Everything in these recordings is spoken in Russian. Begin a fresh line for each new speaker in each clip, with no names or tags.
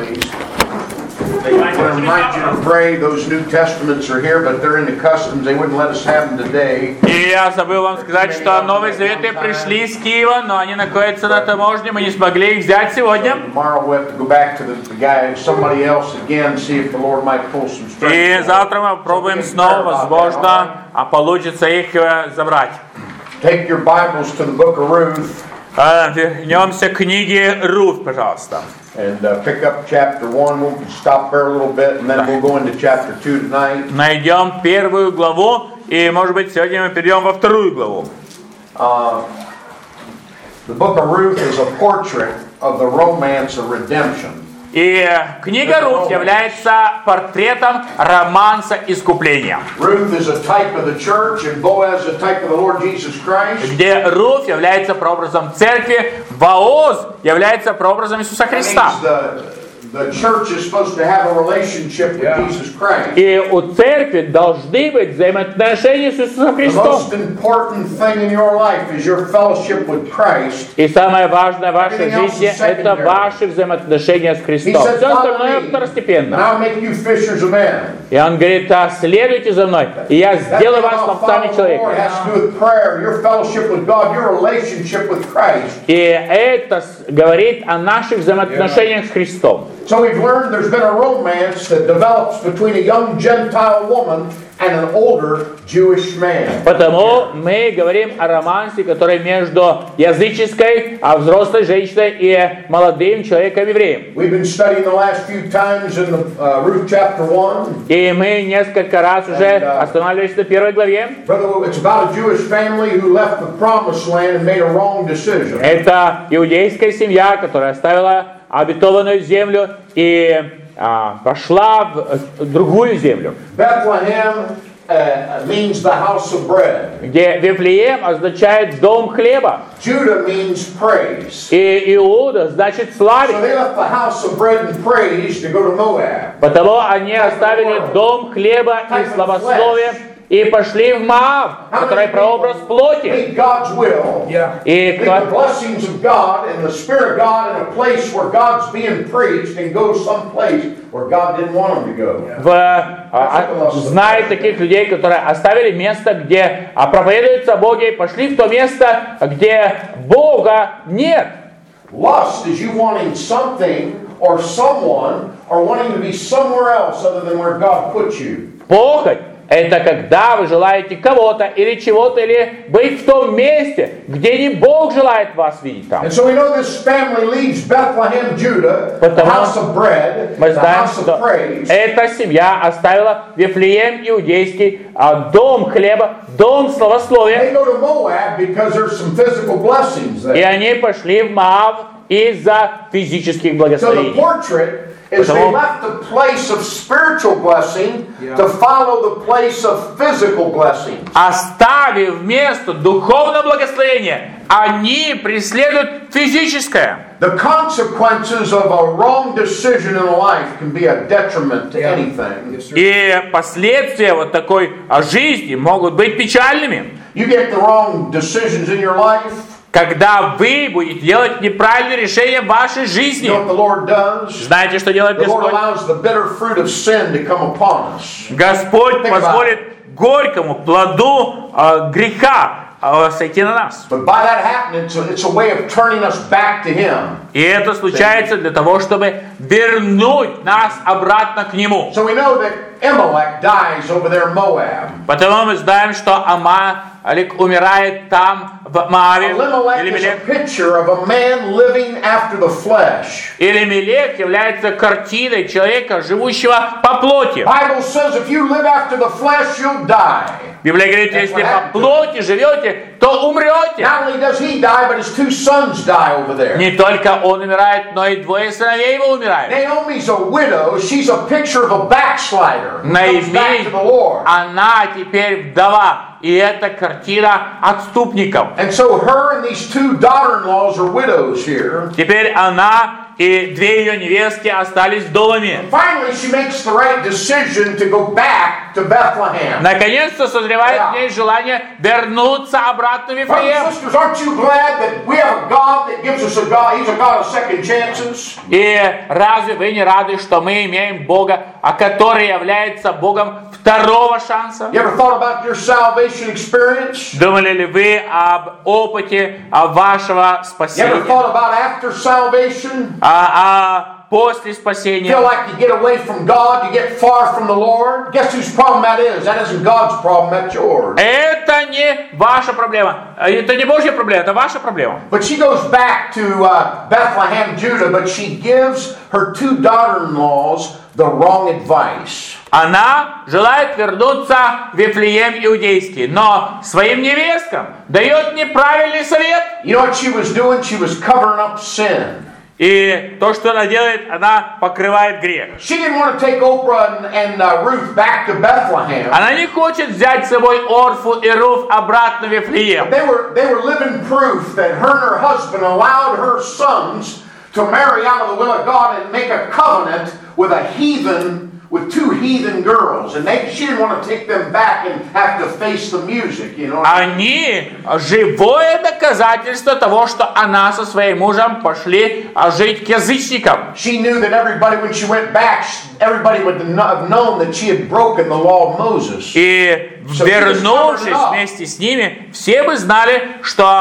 please. I want to remind you to pray. Those New Testaments are here, but they're in the customs. They wouldn't let us have them today.
И я забыл вам сказать, что Новые Заветы пришли из Киева, но они находятся на таможне, мы не смогли их взять сегодня.
Tomorrow we'll have to go back to the guy, somebody else again, see if the Lord might pull some strength.
И завтра мы попробуем снова, возможно, получится их забрать.
Take your Bibles to the book of Ruth.
Вернемся к книге Рут, пожалуйста.
And pick up chapter 1. We'll stop there a little bit, and then we'll go into chapter 2 tonight.
Найдем первую главу, и, может быть, сегодня мы перейдем во вторую главу.
The book of Ruth is a portrait of the romance of redemption.
И книга Рут является портретом романса искупления.
Ruth is a type of the church, and Boaz a type of the Lord Jesus Christ.
Где Рут является прообразом церкви, Бооз является прообразом Иисуса Христа.
The church is supposed to have a relationship with Jesus Christ.
И у церкви должны быть взаимоотношения с Иисусом
The
Христом.
most important thing in your life is your fellowship with Christ.
И самое важное в вашей жизни – это ваши взаимоотношения с Христом. Все остальное второстепенно.
I'll make you fishers of men.
И он говорит: следуйте за мной, и я сделаю вас ловцами человека. И это говорит о наших взаимоотношениях с Христом.
So we've learned there's been a romance that develops between a young Gentile woman and an older Jewish man.
Потому мы говорим о романсе, который между языческой, взрослой женщиной и молодым человеком-евреем.
We've been studying the last few times in the Ruth chapter 1.
И мы несколько раз уже останавливались на первой главе.
It's about a Jewish family who left the promised land and made a wrong decision.
Это иудейская семья, которая оставила обетованную землю и пошла в другую землю.
Bethlehem means the house of bread.
Где Вифлеем означает дом хлеба.
Judah means praise.
И Иуда значит славить.
So they left the house of bread and praise to go to Moab.
Потому они оставили дом хлеба и славословия и пошли в Моав, который прообраз плоти. И знает таких людей, которые оставили место, где проповедуется о Боге, и пошли в то место, где Бога нет.
Lust is you wanting something or someone or wanting to be somewhere else other than where God put you.
Похоть — это когда вы желаете кого-то или чего-то, или быть в том месте, где не Бог желает вас видеть там.
And so we know this family leaves Bethlehem, Judah, the house of bread, the house of praise.
Эта семья оставила Вифлеем иудейский, дом хлеба, дом славословия.
They go to Moab because there's some physical blessings there.
И они пошли в Моав из-за физических благословений.
So the portrait is they left the place of spiritual blessing to follow the place of physical blessing.
Оставив место духовного благословения, они преследуют физическое.
The consequences of a wrong decision in life can be a detriment to anything.
И последствия вот такой жизни могут быть печальными.
You get the wrong decisions in your life.
Когда вы будете делать неправильные решения в вашей жизни, знаете, что делает Господь? Господь позволит горькому плоду греха сойти на нас. И это случается для того, чтобы вернуть нас обратно к Нему. Потому мы знаем, что Амалик умирает там, в Моаве. Илимелек является картиной человека, живущего по плоти. Библия говорит, если по плоти живете, то умрете. Не только он умирает, но и двое сыновей его умирают. Наимей, она теперь вдова. И это картина отступников.
And so her and these two daughter-in-laws are widows here.
Теперь она и 2 ее невестки остались вдовами.
Finally, she makes the right decision to go back to Bethlehem.
Наконец-то созревает в ней желание вернуться обратно в
Brothers
Вифлеем.
and sisters, aren't you glad that we have a God that gives us a God? He's a God of second chances.
И разве вы не рады, что мы имеем Бога, который является Богом второго шанса?
You ever thought about your salvation experience?
Думали ли вы об опыте вашего
You ever
спасения?
thought about after salvation?
После
Feel
спасения?
like you get away from God, you get far from the Lord? Guess whose problem that is? That isn't God's problem, that's yours.
Это не ваша проблема. Это не Божья проблема, это ваша проблема.
But she goes back to Bethlehem, Judah, but she gives her 2 daughter-in-laws the wrong advice.
Она желает вернуться в Вифлеем иудейский, но своим невесткам дает неправильный совет.
You know what she was doing? She was covering up sin.
И то, что она делает, она покрывает грех.
She didn't want to take Oprah and Ruth back to Bethlehem.
Она не хочет взять с собой Орфу и Руф обратно в Вифлеем.
They were living proof that her and her husband allowed her sons to marry out of the will of God and make a covenant with a heathen, with 2 heathen girls, and she didn't want to take them back and have to face the music, you know.
Они живое доказательство того, что она со своим мужем пошли жить к язычникам.
She knew that everybody, when she went back, everybody would have known that she had broken the law of Moses.
И вернувшись вместе с ними, все бы знали,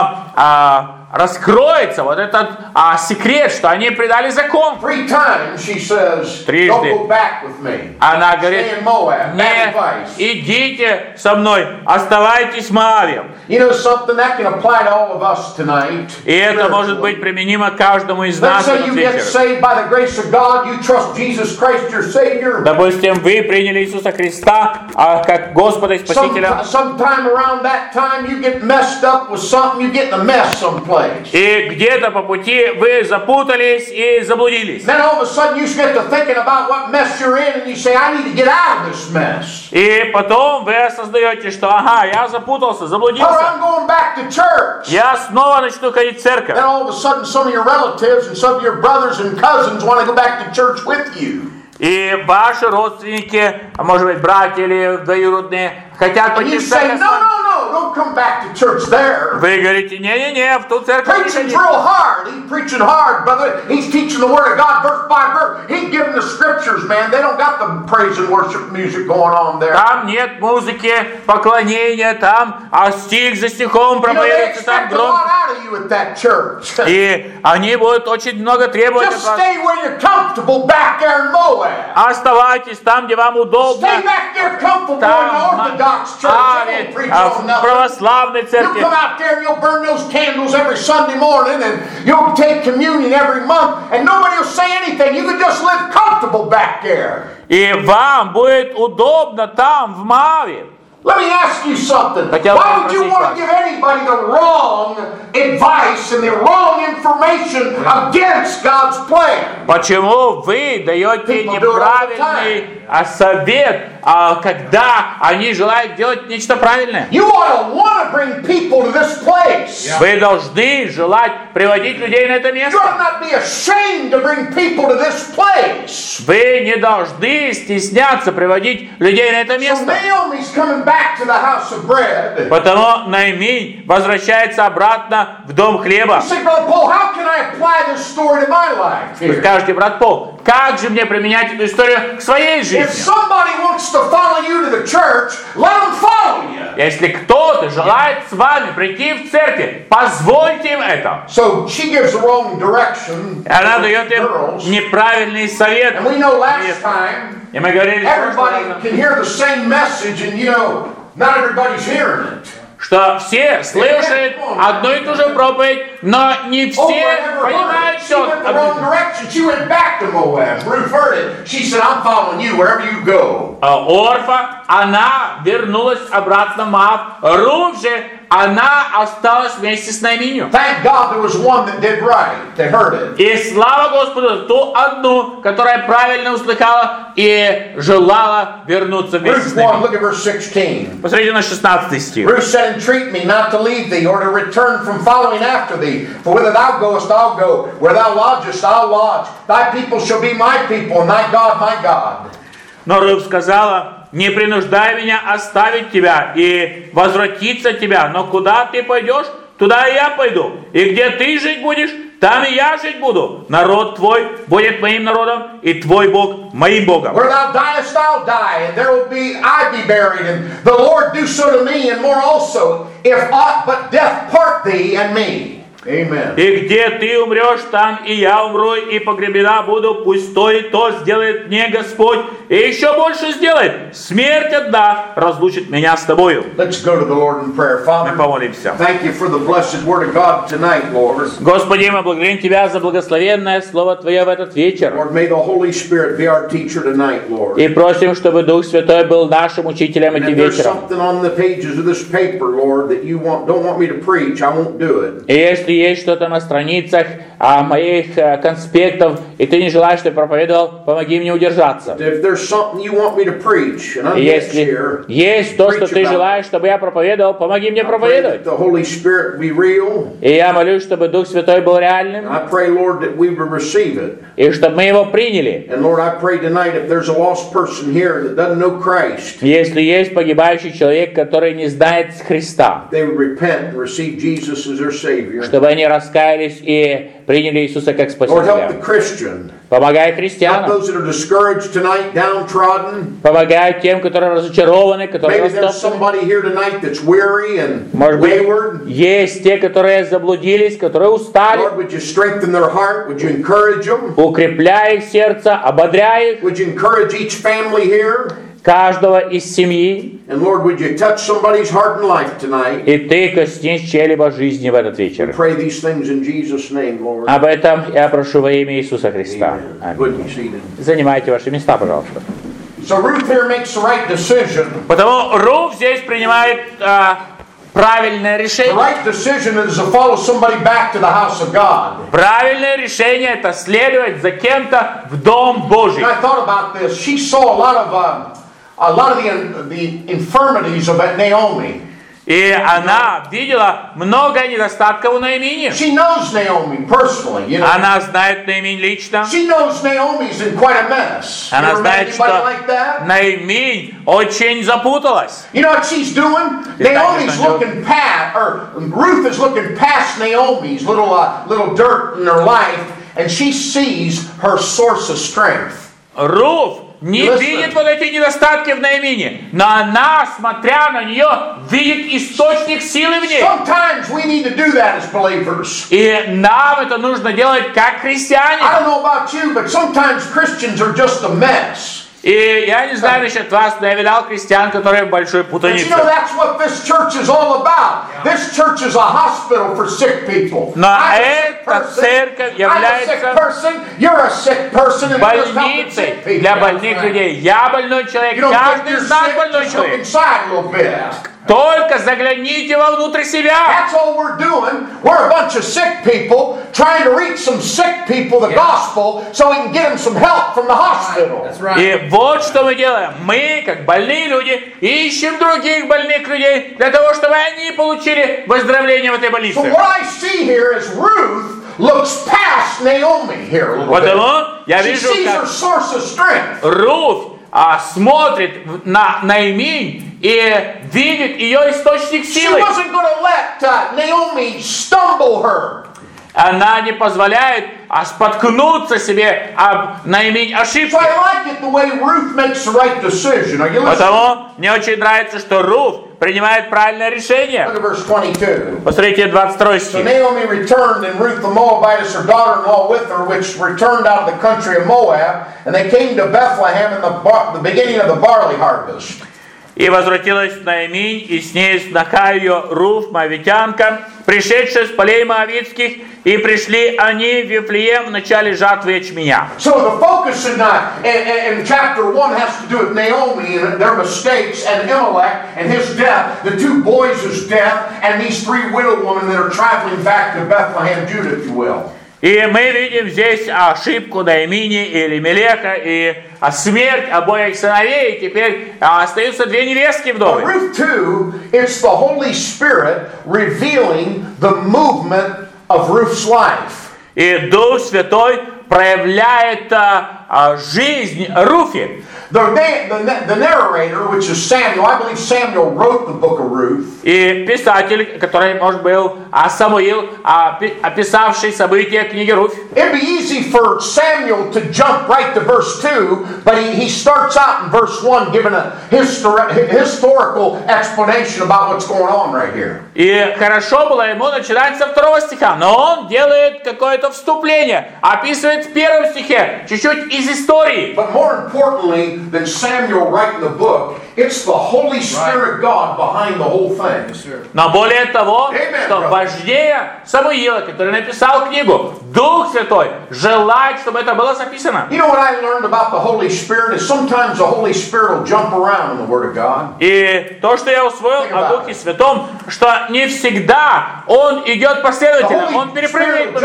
что раскроется вот этот секрет, что они предали закон.
3 times she says,
Трижды.
"Don't go back with me."
Она говорит:
Stay in Moab. Bad
не
advice.
идите со мной, оставайтесь в Моаве.
You know something that can apply to all of us tonight.
И это может быть применимо каждому из
Let's
нас.
say you get saved by the grace of God. You trust Jesus Christ, your Savior.
Допустим, вы приняли Иисуса Христа как Господа и Спасителя.
Sometime around that time, you get messed up with something. You get in a mess someplace.
И где-то по пути вы запутались и заблудились.
Then all of a sudden, you get to thinking about what mess you're in, and you say, "I need to get out of this mess."
И потом вы осознаете, что я запутался,
Or
заблудился.
I'm going back to church.
Я снова начну ходить в церковь.
Then all of a sudden, some of your relatives and some of your brothers and cousins want to go back to church with you.
И ваши родственники, а может быть братья или двоюродные, хотят
And
пойти
you
в
say,
церковь.
no, don't come back to church there.
Вы говорите: не-не-не, в ту церковь не
Preaching's
ходите.
real hard. He's preaching hard, brother. He's teaching the Word of God verse by verse. He's giving the scriptures, man. They don't got the praise and worship music going on there.
Там нет музыки, поклонения, там стих за стихом
You know, they
проповедуется, там
expect a lot
громко.
out of you at that church.
И они будут очень много требовать
Just
от вас.
stay where you're comfortable back there in Moab.
Оставайтесь там, где вам удобно.
Stay back there comfortable in the
Там,
Orthodox church. They don't preach on
в
nothing.
православной
You'll
церкви.
come out there and you'll burn those candles every Sunday morning and you'll take communion every month and nobody will say anything. You can just live comfortable back there.
И вам будет удобно там, в Моаве.
Let me ask you something.
Хотел бы
Why would you
спросить
want
вас.
to give anybody the wrong advice and the wrong information against God's plan?
Почему вы даете
People do it all the
неправильный совет, когда они желают делать нечто правильное?
You ought to want to bring people to this place.
Вы должны желать приводить людей на это
You
место.
ought not be ashamed to bring people to this place.
Вы не должны стесняться приводить людей на это
So
место.
Naomi's coming back to the house of bread.
Потому Наиминь возвращается обратно в дом хлеба.
You say, Brother Paul, how can I apply this story to my life
Вы
here?
скажете: брат Пол, как же мне применять эту историю к своей
If
жизни?
somebody wants to follow you to the church, let them follow you.
Если кто-то желает с вами прийти в церковь, позвольте им это.
So she gives the wrong direction
И она
to
дает
the
им
girls.
неправильный совет.
And we know last time,
И мы говорили,
everybody can hear the same message and, you know, not everybody's hearing it.
что все слышат одну и ту же проповедь, но не все
Oprah never heard
понимают,
it. She
что...
went the wrong direction. She went back to Moab. Ruth heard heard it, she said, I'm following you wherever you go.
Орфа, она вернулась обратно в Моав. Руфь же, она осталась вместе с Наиминью.
Thank God there was one that did right, that heard it.
И слава Господу за ту одну, которая правильно услыхала и желала вернуться вместе с
Ruth 1,
Наиминью.
look at verse 16.
Посмотрите на 16 стих.
Ruth said, entreat me not to leave thee, or to return from following after thee. For whither thou goest, I'll go. Where thou lodgest, I'll lodge. Thy people shall be my people, and thy God my God.
Но Руфь сказала, не принуждай меня оставить тебя и возвратиться от тебя, но куда ты пойдешь, туда и я пойду. И где ты жить будешь, там и я жить буду. Народ твой будет моим народом, и твой Бог моим Богом.
Where thou diest, I'll die, and there will be I be buried, and the Lord do so to me, and more also, if aught but death part thee and me. Amen.
И где ты умрешь, там и я умру, и погребена буду, пусть то и то сделает мне Господь, и еще больше сделает. Смерть одна разлучит меня с тобою.
Let's go to the Lord in prayer. Father,
Мы помолимся.
thank you for the blessed word of God tonight, Lord.
Господи, мы благодарим Тебя за благословенное Слово Твое в этот вечер.
Lord, may the Holy Spirit be our teacher tonight, Lord.
И просим, чтобы Дух Святой был нашим учителем
And
этим
if there's
вечером.
something on the pages of this paper, Lord, that you don't want me to preach, I won't do it.
И если есть что-то на страницах моих конспектов, и Ты не желаешь, чтобы я проповедовал, помоги мне удержаться.
If there's something you want me to preach, and I'm
И
yet
если
here,
есть то, что
preach
Ты
about
желаешь, чтобы я проповедовал, помоги мне
I pray
проповедовать.
that the Holy Spirit be real.
И я молюсь, чтобы Дух Святой был реальным,
I pray, Lord, that we will receive it.
и чтобы мы его приняли.
And Lord, I pray tonight if there's a lost person here that doesn't know Christ,
Если есть погибающий человек, который не знает Христа,
they would repent and receive Jesus as their Savior.
чтобы они раскаялись и приняли Иисуса как
Lord, help the
Спасителя.
Christian.
Помогай
Help
христианам,
those that are discouraged tonight, downtrodden.
помогай тем, которые разочарованы, которые
Maybe there's
растоптаны.
somebody here tonight that's weary and
Может быть,
wayward.
есть те, которые заблудились, которые устали.
Lord, would you strengthen their heart? Would you encourage them?
Укрепляй их сердце, ободряй их,
Would you encourage each family here?
каждого из семьи.
And Lord, would you touch somebody's heart and life tonight?
И Ты коснись чьей-либо жизни в этот вечер.
Pray these things in Jesus' name, Lord.
Об этом я прошу во имя Иисуса Христа.
Amen. Good, be seated.
Занимайте ваши места, пожалуйста.
So Ruth here makes the right decision.
Потому Руфь здесь принимает правильное
The
решение.
right decision is to follow somebody back to the house of God.
Правильное решение – это следовать за кем-то в Дом Божий.
And I thought about this. She saw a lot of the infirmities of Naomi.
И она видела много недостатков у Наимини.
She knows Naomi personally, you know.
Она знает Наиминь лично.
She knows Naomi's in quite a mess. You
Она
ever met
знает,
anybody
что
like that?
Наиминь очень запуталась.
You know what she's doing? Naomi's looking past, or Ruth is looking past Naomi's little dirt in her life, and she sees her source of strength.
Руфь не видит вот эти недостатки в Наимине, но она, смотря на нее, видит источник силы в ней.
Sometimes we need to do that as believers.
И нам это нужно делать как христиане.
I don't know about you, but sometimes Christians are just a mess.
И я не знаю насчет вас, но я видал христиан, которые в большой
But
путанице.
you know, that's what this church is all about. This church is a hospital for sick people.
Но
I'm a sick
эта
person.
церковь
I'm a sick
является
person. You're a sick person. And we're just helping
больницей
sick people.
для больных людей. Я больной человек,
You don't think
каждый
you're
из нас
sick,
больной
just look
человек.
inside a little bit.
Только загляните вовнутрь себя.
That's all we're doing. We're a bunch of sick people trying to reach some sick people the gospel so we can get them some help from the hospital.
That's right.
И вот что мы делаем. Мы, как больные люди, ищем других больных людей для того, чтобы они получили выздоровление в этой больнице.
So what I see here is Ruth looks past Naomi here a little bit.
Потому я
She
вижу,
sees her
как
source of strength.
Руфь смотрит на Наиминь и видит ее источник
She
силы.
wasn't going to let Naomi stumble her.
Она не позволяет споткнуться себе об Наиминь
So
ошибки.
I like it the way Ruth makes the right decision. Are you listening?
Потому мне очень нравится, что Руфь принимает правильное решение.
Look at verse 22.
Посмотрите 22
So
стих.
Naomi returned, and Ruth the Moabitess, her daughter-in-law, with her, which returned out of the country of Moab, and they came to Bethlehem in the beginning of the barley harvest.
И возвратилась Наиминь, и с ней сноха ее Руфь, моавитянка, пришедшая с полей Моавитских, и пришли они в Вифлеем в начале жатвы ячменя.
So the focus in chapter 1 has to do with Naomi and their mistakes, and Elimelech and his death, the two boys' death, and these three widow women that are traveling back to Bethlehem, Judah, if you will.
И мы видим здесь ошибку Наимини и Элимелеха, и смерть обоих сыновей, и теперь остаются две невестки вдовы.
But Ruth 2, it's the Holy Spirit revealing the movement of Ruth's life.
И Дух Святой проявляет жизнь Руфи.
The narrator, which is Samuel, I believe Samuel wrote the book of Ruth.
И писатель, который, может, был Самуил, описавший события книги Руфь.
It'd be easy for Samuel to jump right to verse 2, but he starts out in verse 1 giving a historical explanation about what's going on right here.
И хорошо было ему начинать со 2 стиха, но он делает какое-то вступление, описывает в 1 стихе чуть-чуть из истории.
But more importantly than Samuel writing the book, it's the Holy Spirit of God behind the whole thing.
Но более того,
Amen,
что важнее Самуила, который написал книгу, Дух Святой желает, чтобы это было записано.
You know what I learned about the Holy Spirit is sometimes the Holy Spirit will jump around in the Word of God.
И то, что я усвоил о Духе Святом, что не всегда Он идет последовательно, Он перепрыгивает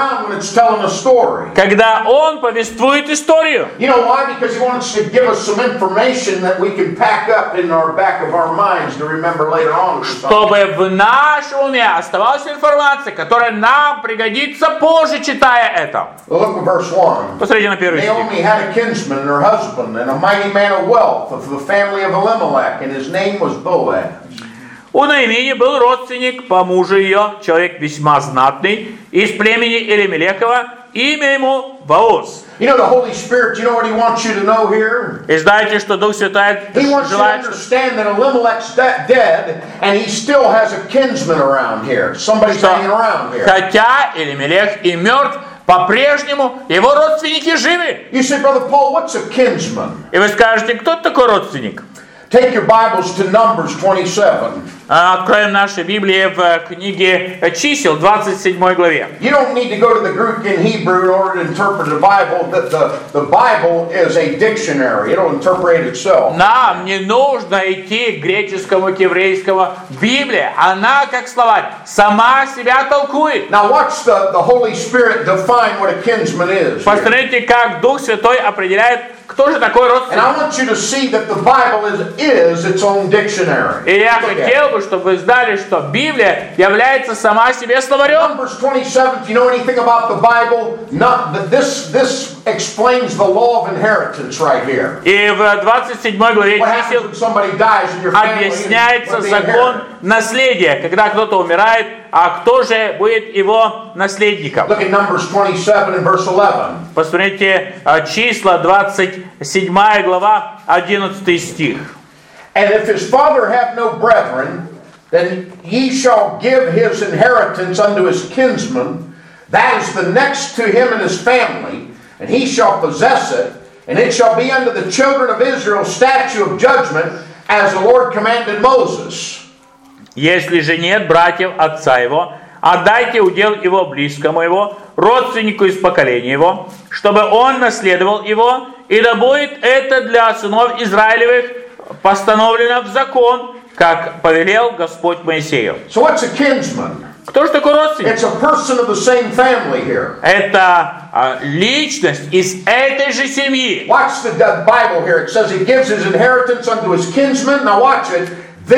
моменты. Когда Он повествует историю.
You know why? Because He wants to give us some information that we can pack up in our back of our minds to remember later on.
Чтобы в нашем уме оставалась информация, которая нам пригодится позже, читая это.
Look at verse 1.
Посмотрите на 1 стих.
Naomi had a kinsman and her husband and a mighty man of wealth of the family of Elimelech, and his name was Boaz.
У Наимини был родственник по мужу ее, человек весьма знатный, из племени Элимелехова, имя ему Боаз.
You know the Holy Spirit, you know what He wants you to know here?
И знаете, что Дух Святой
He wants you to
желает,
understand that Elimelech's dead, and he still has a kinsman around here. Somebody's hanging around here.
хотя Элимелех и мертв, по-прежнему его родственники живы.
You say, Brother Paul, what's a kinsman?
И вы скажете, кто такой родственник?
Take your Bibles to Numbers 27.
Откроем наши Библии в книге Чисел, 27 главе.
You don't need to go to the Greek and Hebrew in order to interpret the Bible. The Bible is a dictionary. It'll interpret itself.
Нам не нужно идти к греческому, к еврейскому. Библия, она, как словарь, сама себя толкует.
Now watch the Holy Spirit define what a kinsman is.
Посмотрите, как Дух Святой определяет, кто же такой родственник.
And I want you to see that the Bible is its own dictionary.
И я хотел бы, чтобы вы знали, что Библия является сама себе словарем.
Numbers 27, if you know anything about the Bible, this explains the law of inheritance right here.
И в 27 главе
What happens
Чисел
when somebody dies in your family?
объясняется
What they
закон
inherit.
наследия, когда кто-то умирает, а кто же будет его наследником.
Look at Numbers 27 and verse 11.
Посмотрите числа, 27 глава, 11 стих.
And if his father have no brethren, then ye shall give his inheritance unto his kinsman, that is the next to him and his family, and he shall possess it, and it shall be unto the children of Israel statute of judgment, as the Lord commanded Moses.
Если же нет братьев отца его, отдайте удел его близкому его, родственнику из поколения его, чтобы он наследовал его, и да будет это для сынов Израилевых постановлено в закон, как повелел Господь Моисею.
So what's a kinsman?
Кто же такой родственник?
It's a person of the same family here.
Это личность из этой же семьи.
Watch the Bible here. It says he gives his inheritance unto his kinsman. Now watch it.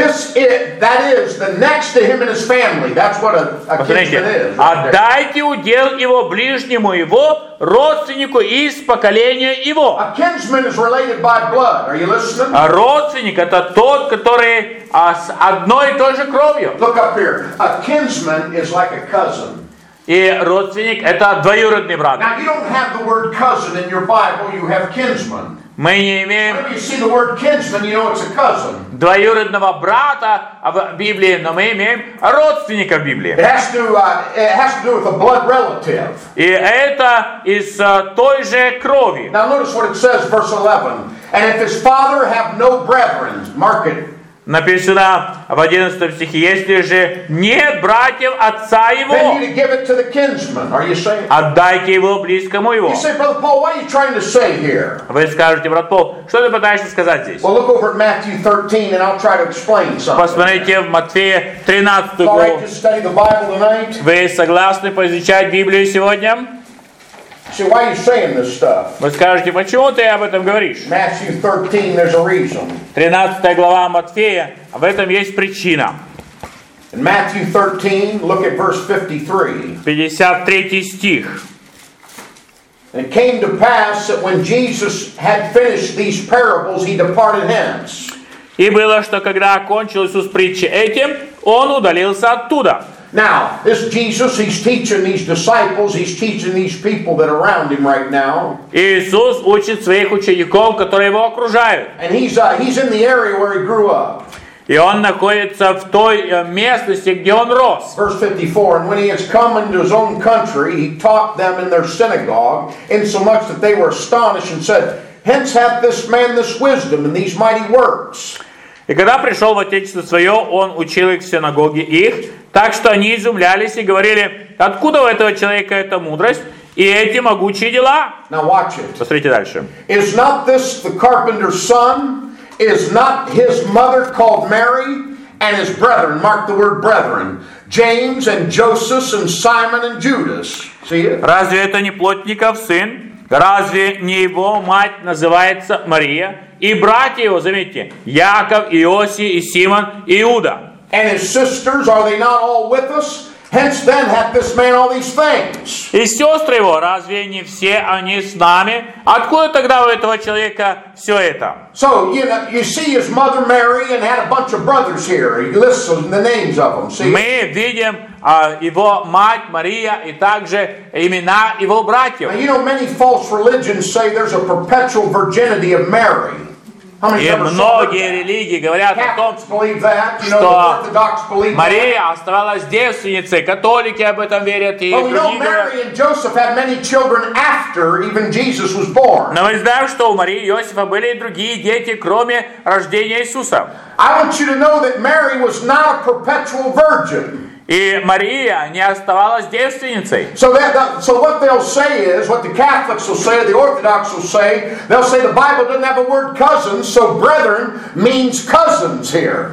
That is the next to him and his family. That's what a kinsman is.
Отдайте удел его ближнему его, родственнику из поколения его.
A kinsman is related by blood. Are you listening?
Родственник это тот, который с одной и той же кровью.
Look up here. A kinsman is like a cousin.
И родственник это двоюродный брат.
Now you don't have the word cousin in your Bible. You have kinsman.
Мы не имеем
Whenever you see the word kinsman, you know it's a cousin.
двоюродного брата в Библии, но мы имеем родственника в Библии.
It has to do with a blood relative.
И это из той же крови.
Now notice what it says, verse 11. And if his father have no brethren, mark it,
Написано в 11 стихе, если же нет братьев отца
then
его,
you give it to the kinsman. Are you saying?
отдайте его близкому его.
You say, Brother Paul, what are you trying to say here?
Вы скажете, брат Пол, что ты пытаешься сказать здесь?
Well, look over at Matthew 13 and I'll try to explain something.
Посмотрите в Матфея 13
All right,
главу.
just study the Bible tonight.
Вы согласны поизучать Библию сегодня?
See, why are you saying this stuff?
Вы скажете, почему ты об этом говоришь?
Matthew 13, there's a reason.
13 глава Матфея, в этом есть причина.
In Matthew 13, look at verse 53.
53 стих.
And it came to pass that when Jesus had finished these parables, he departed hence.
И было, что когда окончил Иисус притчи этим, он удалился оттуда.
Now, this Jesus, he's teaching these disciples, he's teaching these people that are around him right now.
Иисус учит своих учеников, которые его окружают.
And he's in the area where he grew up.
И он находится в той местности, где он рос.
Verse 54, and when he has come into his own country, he taught them in their synagogue, insomuch that they were astonished and said, Hence hath this man this wisdom and these mighty works.
И когда пришел в Отечество Свое, он учил их в синагоге их, так что они изумлялись и говорили, откуда у этого человека эта мудрость и эти могучие дела?
Now watch it.
Посмотрите дальше.
Is not this the carpenter's son? Is not his mother called Mary? And his brethren, mark the word brethren, James and Joseph and Simon and Judas. See it?
Разве это не плотников сын? Разве не его мать называется Мария? И братья его, заметьте, Яков, Иосий и Симон, и Иуда.
And his sisters, are they not all with us? Hence then hath this man all these things.
И сестры его, разве не все они с нами? Откуда тогда у этого человека все это?
So, you see his mother Mary and had a bunch of brothers here. He lists the names of them. See?
Мы видим его мать Мария и также имена его братьев.
Now, you know, many false religions say there's a perpetual virginity of Mary. How many
И
ever saw
многие
that?
религии говорят о том,
Catholics believe that. You know,
что
the Orthodox believe that.
Мария оставалась девственницей, католики об этом верят и
But we know
другие говорят.
Mary and Joseph had many children after even Jesus was born.
Но мы знаем, что у Марии и Иосифа были и другие дети, кроме рождения Иисуса.
I want you to know that Mary was not a perpetual virgin.
И Мария не оставалась девственницей.
So what they'll say is, what the Catholics will say, the Orthodox will say, they'll say the Bible doesn't have a word cousins, so brethren means cousins here.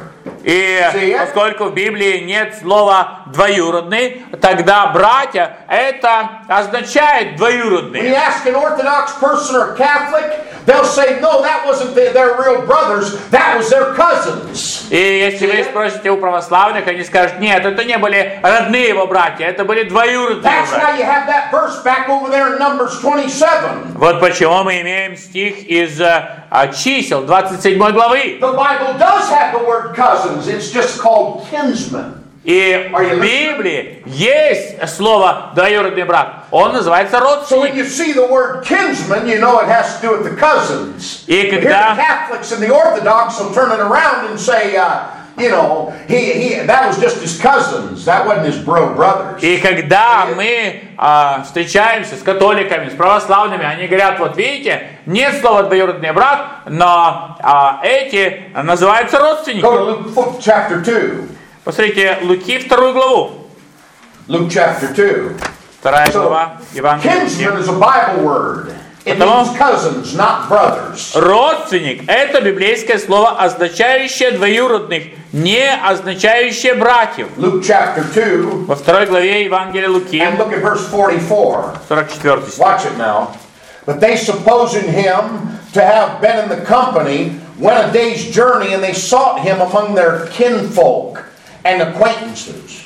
И поскольку в Библии нет слова «двоюродный», тогда «братья» это означает
When
«двоюродный».
you ask an Orthodox person or a Catholic, they'll say, no, that wasn't their real brothers, that was their cousins.
И если вы спросите у православных, они скажут, нет, это не были родные его братья, это были двоюродные
That's
братья.
why you have that verse back over there in Numbers 27.
Вот почему мы имеем стих из чисел 27 главы.
The Bible does have the word cousins, it's just called kinsmen.
И в Библии есть слово «двоюродный брат». Он называется
So when
родственник.
you see the word kinsman, you know it has to do with the cousins.
И
Here
когда-
the Catholics and the Orthodox will turn it around and say, you know, that was just his cousins. That wasn't his brothers.
И когда мы встречаемся с католиками, с православными, они говорят, вот видите, нет слова «двоюродный брат», но эти называются родственники.
Go to Luke chapter 2.
Посмотрите, Луки 2 главу.
Luke chapter 2.
2 глава Евангелия
Kinsman
Луки.
is a Bible word. It
Потому-
means cousins, not brothers.
Родственник – это библейское слово, означающее двоюродных, не означающее братьев.
Luke chapter 2.
Во 2 главе Евангелия Луки,
And look at verse 44.
44 стих.
Watch it now. But they supposing him to have been in the company, went a day's journey, and they sought him among their kinfolk and acquaintances.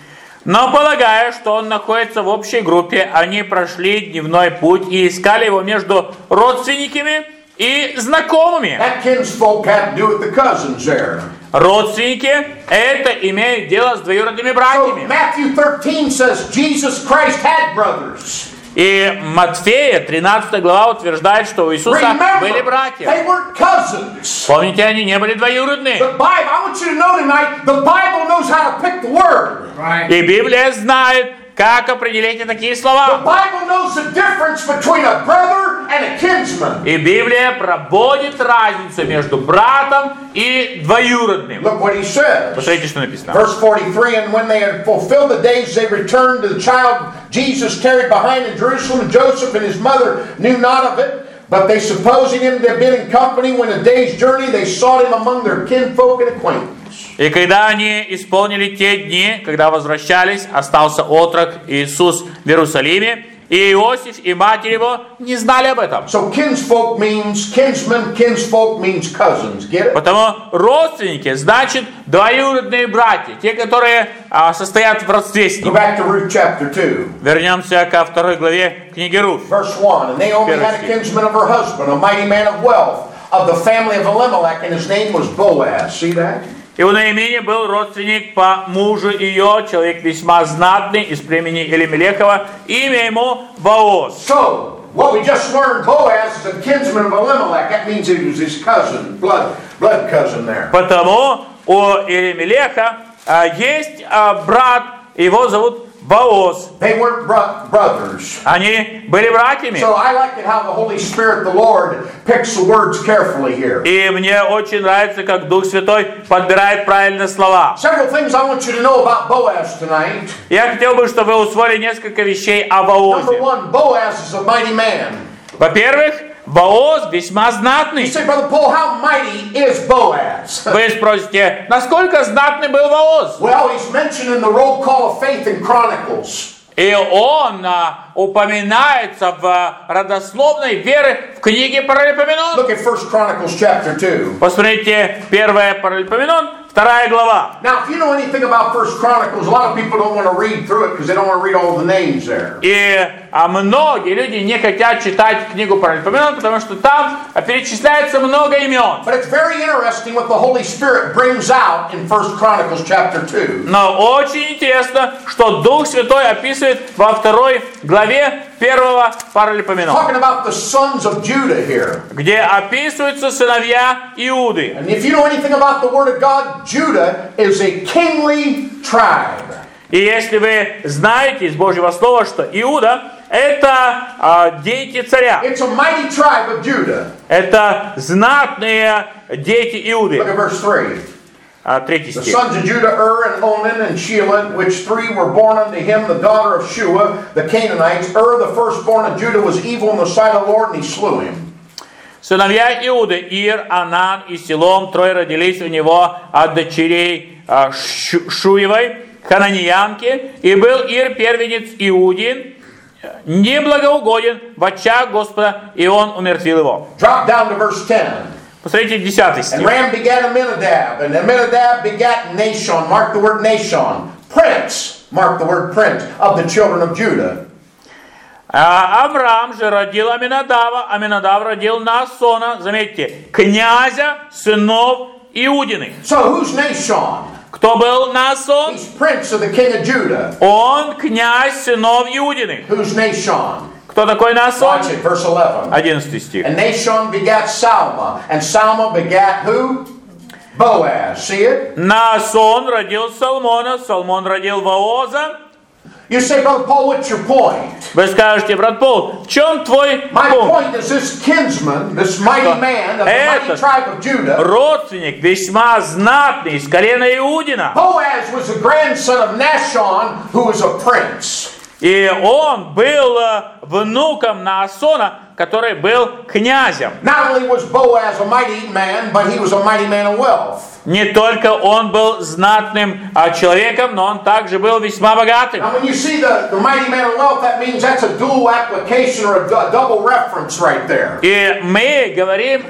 Но полагая, что он находится в общей группе, они прошли дневной путь и искали его между родственниками и знакомыми.
That kinsfolk had to do with the cousins there.
Родственники – это имеет дело с двоюродными
So
братьями.
Matthew 13 says Jesus Christ had brothers.
И Матфея, 13 глава, утверждает, что у Иисуса были
Remember,
братья.
they weren't cousins.
Помните, они не были двоюродные.
The Bible, I want you to know tonight, the Bible knows how to pick the word.
И Библия знает, как определить такие
The
слова.
Bible knows the difference between a brother and a kinsman.
И Библия проводит разницу между братом и двоюродным.
Look what he says.
Посмотрите, что написано.
Verse 43, and when they had fulfilled the days, they returned to the child Jesus tarried behind in Jerusalem, and Joseph and his mother knew not of it. But they, supposing him to have been in company when a day's journey, they sought him among their kinfolk and acquaintance.
И когда они исполнили те дни, когда возвращались, остался отрок Иисус в Иерусалиме, и Иосиф и матерь его не знали об этом.
So kinsfolk means kinsmen, kinsfolk means cousins. Get it?
Потому родственники значит двоюродные братья, те, которые состоят в родстве с
Go
ним.
back to Ruth chapter 2.
Вернемся ко 2 главе книги Руфь.
Verse 1. And Naomi had a kinsman of her husband, a mighty man of wealth, of the family of Elimelech, and his name was Boaz. See that?
И у Наимини был родственник по мужу ее, человек весьма знатный из племени Элимелехова, имя ему Бооз.
So, what we just learned, Boaz is a kinsman of Elimelech. That means he was his cousin, blood cousin there.
Потому у Элимелеха есть брат, его зовут Бооз.
They weren't brothers.
Они были братьями.
So I like it how the Holy Spirit, the Lord, picks the words carefully here.
И мне очень нравится, как Дух Святой подбирает правильные слова.
Several things I want you to know about Boaz tonight.
Я хотел бы, чтобы вы усвоили несколько вещей о
Number
Боозе.
one, Boaz is a mighty man.
Во-первых, Бооз весьма
You
знатный.
say, Brother Paul, how mighty is Boaz?
Вы спросите, насколько знатный был Бооз?
Well, he's mentioned in the roll call of faith in Chronicles.
И он упоминается в родословной веры в книге Паралипоменон.
Look at 1 Chronicles chapter 2.
Посмотрите, 1 Паралипоменон, 2 glava.
Now, if you know anything about 1 Chronicles, a lot of people don't want to read through it because they don't want to read all the names there.
И многие люди не хотят читать книгу Паралипоменон, потому что там перечисляется много имен.
But it's very interesting what the Holy Spirit brings out in 1 Chronicles chapter 2.
Но очень интересно, что Дух Святой описывает во 2 главе 1 Паралипоменон,
Talking about the sons of Judah here.
где описываются сыновья Иуды.
And if you know anything about the Word of God, Judah is a kingly tribe.
И если вы знаете из Божьего Слова, что Иуда — это дети царя,
It's a mighty tribe of Judah.
это знатные дети Иуды.
Look at verse 3.
3
The
стих.
sons of Judah, and Onan, and Shelah, which three were born unto him, the daughter of Shua, the Canaanites. The firstborn of Judah, was evil in the sight of the Lord, and he slew him.
Сыновья Иуды, Ир, Анан и Силом, трое родились у него от дочерей Шуевой, хананеянки, и был Ир первенец Иудин, неблагоугоден в очах Господа, и он умертвил его.
Drop down to verse 10.
Посмотрите 10
And
стих.
Ram begat Amminadab, and Amminadab begat Nashon. Mark the word Nashon. Prince, mark the word prince, of the children of Judah.
Авраам же родил Аминадава, Аминадав родил Наасона, заметьте, князя сынов Иудиных.
So who's Nashon?
Кто был Наасон?
He's prince of the king of Judah.
Он князь сынов Иудиных.
Who's Nashon?
Кто такой Наасон?
Watch it, verse 11.
11 стих.
And Nashon begat Salma, and Salma begat who? Boaz. See it?
Наасон родил Салмона, Салмон родил Вооза.
You say, Brother Paul, what's your point?
Вы скажете, брат Пол, в чем твой
My
пункт?
point is this kinsman, this mighty man of the mighty tribe of Judah.
Родственник весьма знатный из колена Иудина.
Boaz was the grandson of Nashon, who was a prince.
И он был внуком Наасона, который был князем.
Not only was Boaz a mighty man, but he was a mighty man of wealth.
Не только он был знатным человеком, но он также был весьма богатым.
Now, when you see the mighty man of wealth, that means that's a dual application or a double reference right there.
И мы говорим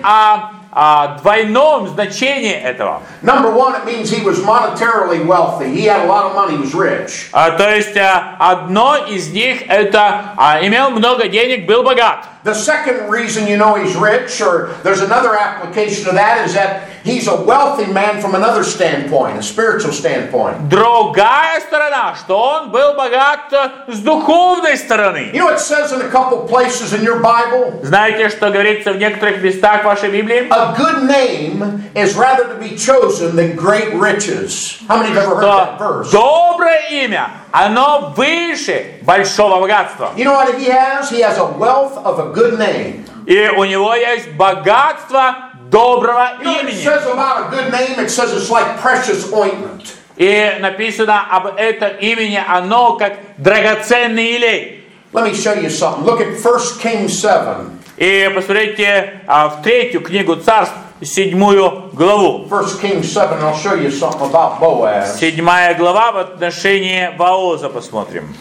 о двойном значении этого.
Number one, it means he was monetarily wealthy. He had a lot of money. He was rich.
То есть одно из них это имел много денег, был богат.
The second reason you know he's rich, or there's another application of that, is that he's a wealthy man from another standpoint, a spiritual standpoint.
Другая сторона, что он был богат с духовной стороны.
You know what it says in a couple places in your Bible?
Знаете, что говорится в некоторых местах вашей Библии?
A good name is rather to be chosen than great riches. How many have ever heard that verse?
Доброе имя, оно выше большого богатства.
You know what he has? He has a wealth of a good name.
И у него есть богатство доброго
You know what it
имени.
says about a good name? It says it's like precious ointment.
И написано об этом имени, оно как драгоценный елей.
Let me show you something. Look at 1 Kings 7.
И посмотрите в 3 книгу Царств, 7 главу.
1 Kings 7, I'll show you something about Boaz.
7 глава в отношении Вооза посмотрим.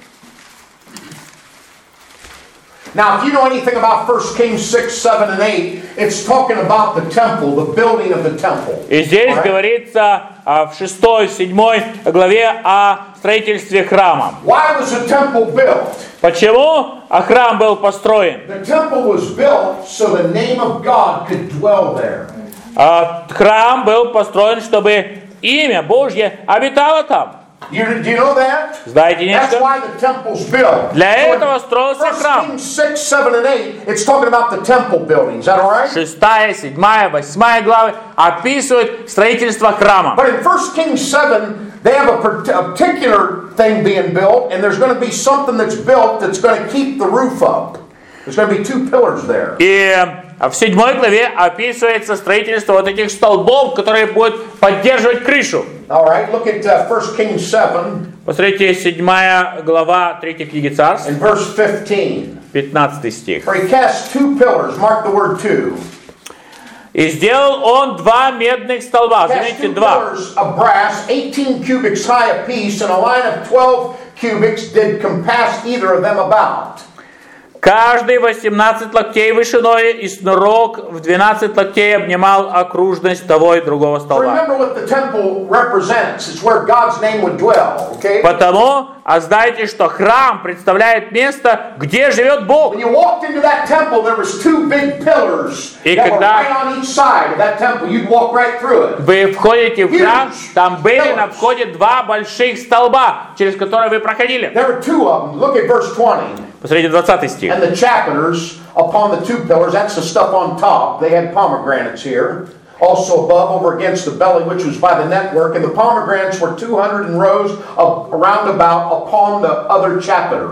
Now, if you know anything about 1 Kings 6, 7, and 8, it's talking about the temple, the building of the temple.
И здесь
Alright?
говорится в 6-7 главе о строительстве храма.
Why was the temple built?
Почему храм был построен?
The temple was built so the name of God could dwell there.
Храм был построен, чтобы имя Божье обитало там.
Do you know that?
Знаете
That's
нечто?
why the temple's built.
Для этого строился
1
храм.
Kings 6, 7, and 8, it's talking about the temple building. Is that all right?
6, 7, 8 главы описывают строительство храма.
But in 1 Kings 7, they have a particular thing being built, and there's going to be something that's built that's going to keep the roof up. There's going to be 2 pillars there.
И в 7 главе описывается строительство вот этих столбов, которые будут поддерживать крышу.
All right, look at 1 Kings 7
Посмотрите, 7 глава 3 книги Царств,
and verse 15.
15 стих.
For he cast 2 pillars, mark the word 2.
«И сделал он 2 медных столба».
Cast
Заметьте,
2
2.
pillars of brass, 18 cubits high apiece, and a line of 12 cubits did compass either of them about.
Каждый 18 локтей вышиной, и снурок в 12 локтей обнимал окружность того и другого
So
столба.
remember what the temple represents. It's where God's name would dwell, okay?
Потому, знайте, что храм представляет место, где живет Бог.
When you walked into that temple, there was 2 big pillars
И
that were
когда-
right on each side of that temple. You'd walk right through it.
Вы входите в храм,
Huge
там были на
pillars.
входе 2 больших столба, через которые вы проходили.
There were 2 of them. Look at verse 20.
Посмотрите 20 стих.
And the chapiters upon the 2 pillars, that's the stuff on top. They had pomegranates here. Also above, over against the belly, which was by the network. And the pomegranates were 200 in rows around about upon the other chapiter.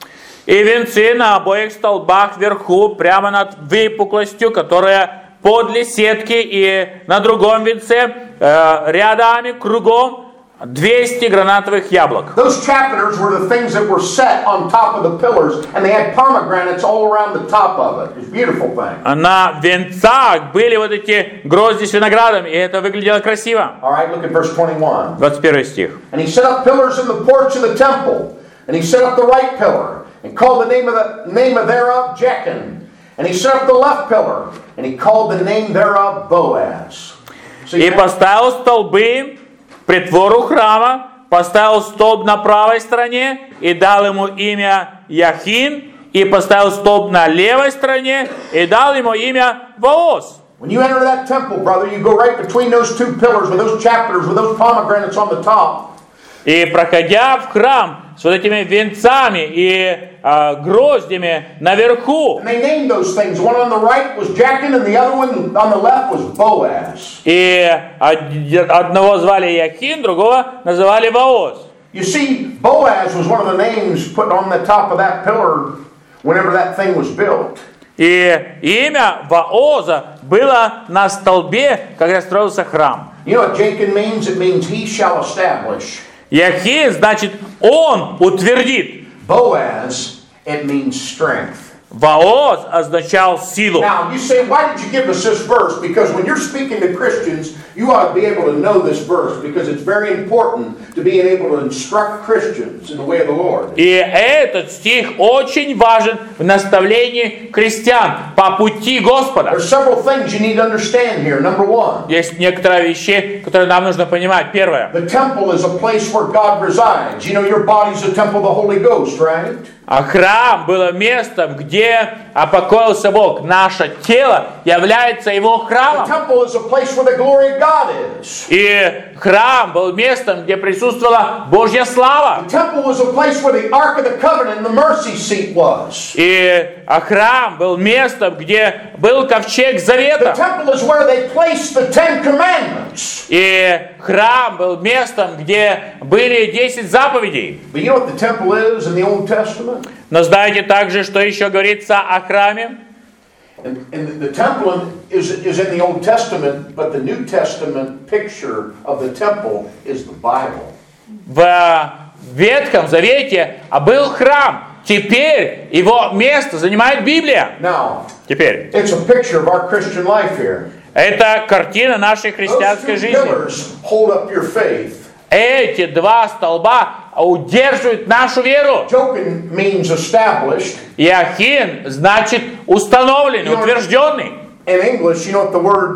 И венцы на обоих столбах вверху, прямо над выпуклостью, которая подле сетки, и на другом венце рядами, кругом, 200 гранатовых яблок.
Those chapiters were the things that were set on top of the pillars, and they had pomegranates all around the top of it. It's a beautiful thing.
На венцах были вот эти грозди с виноградом, и это выглядело красиво.
All right, look at verse 21.
21 стих.
And he set up pillars in the porch of the temple, and he set up the right pillar, and called the name of thereof Jechan. And he set up the left pillar, and he called the name thereof Boaz. See
И
that?
поставил столбы к притвору храма, поставил столб на правой стороне и дал ему имя Яхин, и поставил столб на левой стороне и дал ему имя Вооз.
When you enter that temple, brother, you go right between those 2 pillars with those chapiters, with those pomegranates on the top.
И проходя в храм с вот этими венцами и гроздями наверху,
And they named those things. One on the right was Jachin, and the other one on the left was Boaz.
и одного звали Яхин, другого называли Вооз.
You see, Boaz was one of the names put on the top of that pillar whenever that thing was built.
И имя Вооза было на столбе, когда строился храм.
You know what Jachin means? It means he shall establish.
Яхин значит он утвердит.
Boaz, it means strength.
Вооз означал силу.
Now, you say, why did you give us this verse? Because when you're speaking to Christians, you ought to be able to know this verse because it's very important to being able to instruct Christians in the way of the Lord.
И этот стих очень важен в наставлении христиан по пути Господа.
There's several things you need to understand here. Number 1,
Есть некоторые вещи, которые нам нужно понимать. Первое.
the temple is a place where God resides. You know, your body's a temple of the Holy Ghost, right?
А храм было местом, где покоился Бог. Наше тело является Его
The
храмом.
temple is a place where the glory of God is.
И храм был местом, где присутствовала Божья слава.
The temple was a place where the Ark of the Covenant and the mercy seat was.
И храм был местом, где был ковчег
The
завета.
temple is where they placed the 10 commandments.
И храм был местом, где были 10 заповедей.
But you know what the temple is in the Old Testament?
Но знаете также, что еще говорится о храме?
And the temple is in the Old Testament, but the New Testament picture of the temple is the Bible.
В Ветхом Завете был храм. Теперь его место занимает Библия.
Now,
Теперь.
it's a picture of our Christian life here.
Это картина нашей
Those
христианской
two
жизни.
pillars hold up your faith.
Эти два столба удерживают нашу веру.
Jochen means established.
Иохин значит установленный, утвержденный.
In English, you know what the word,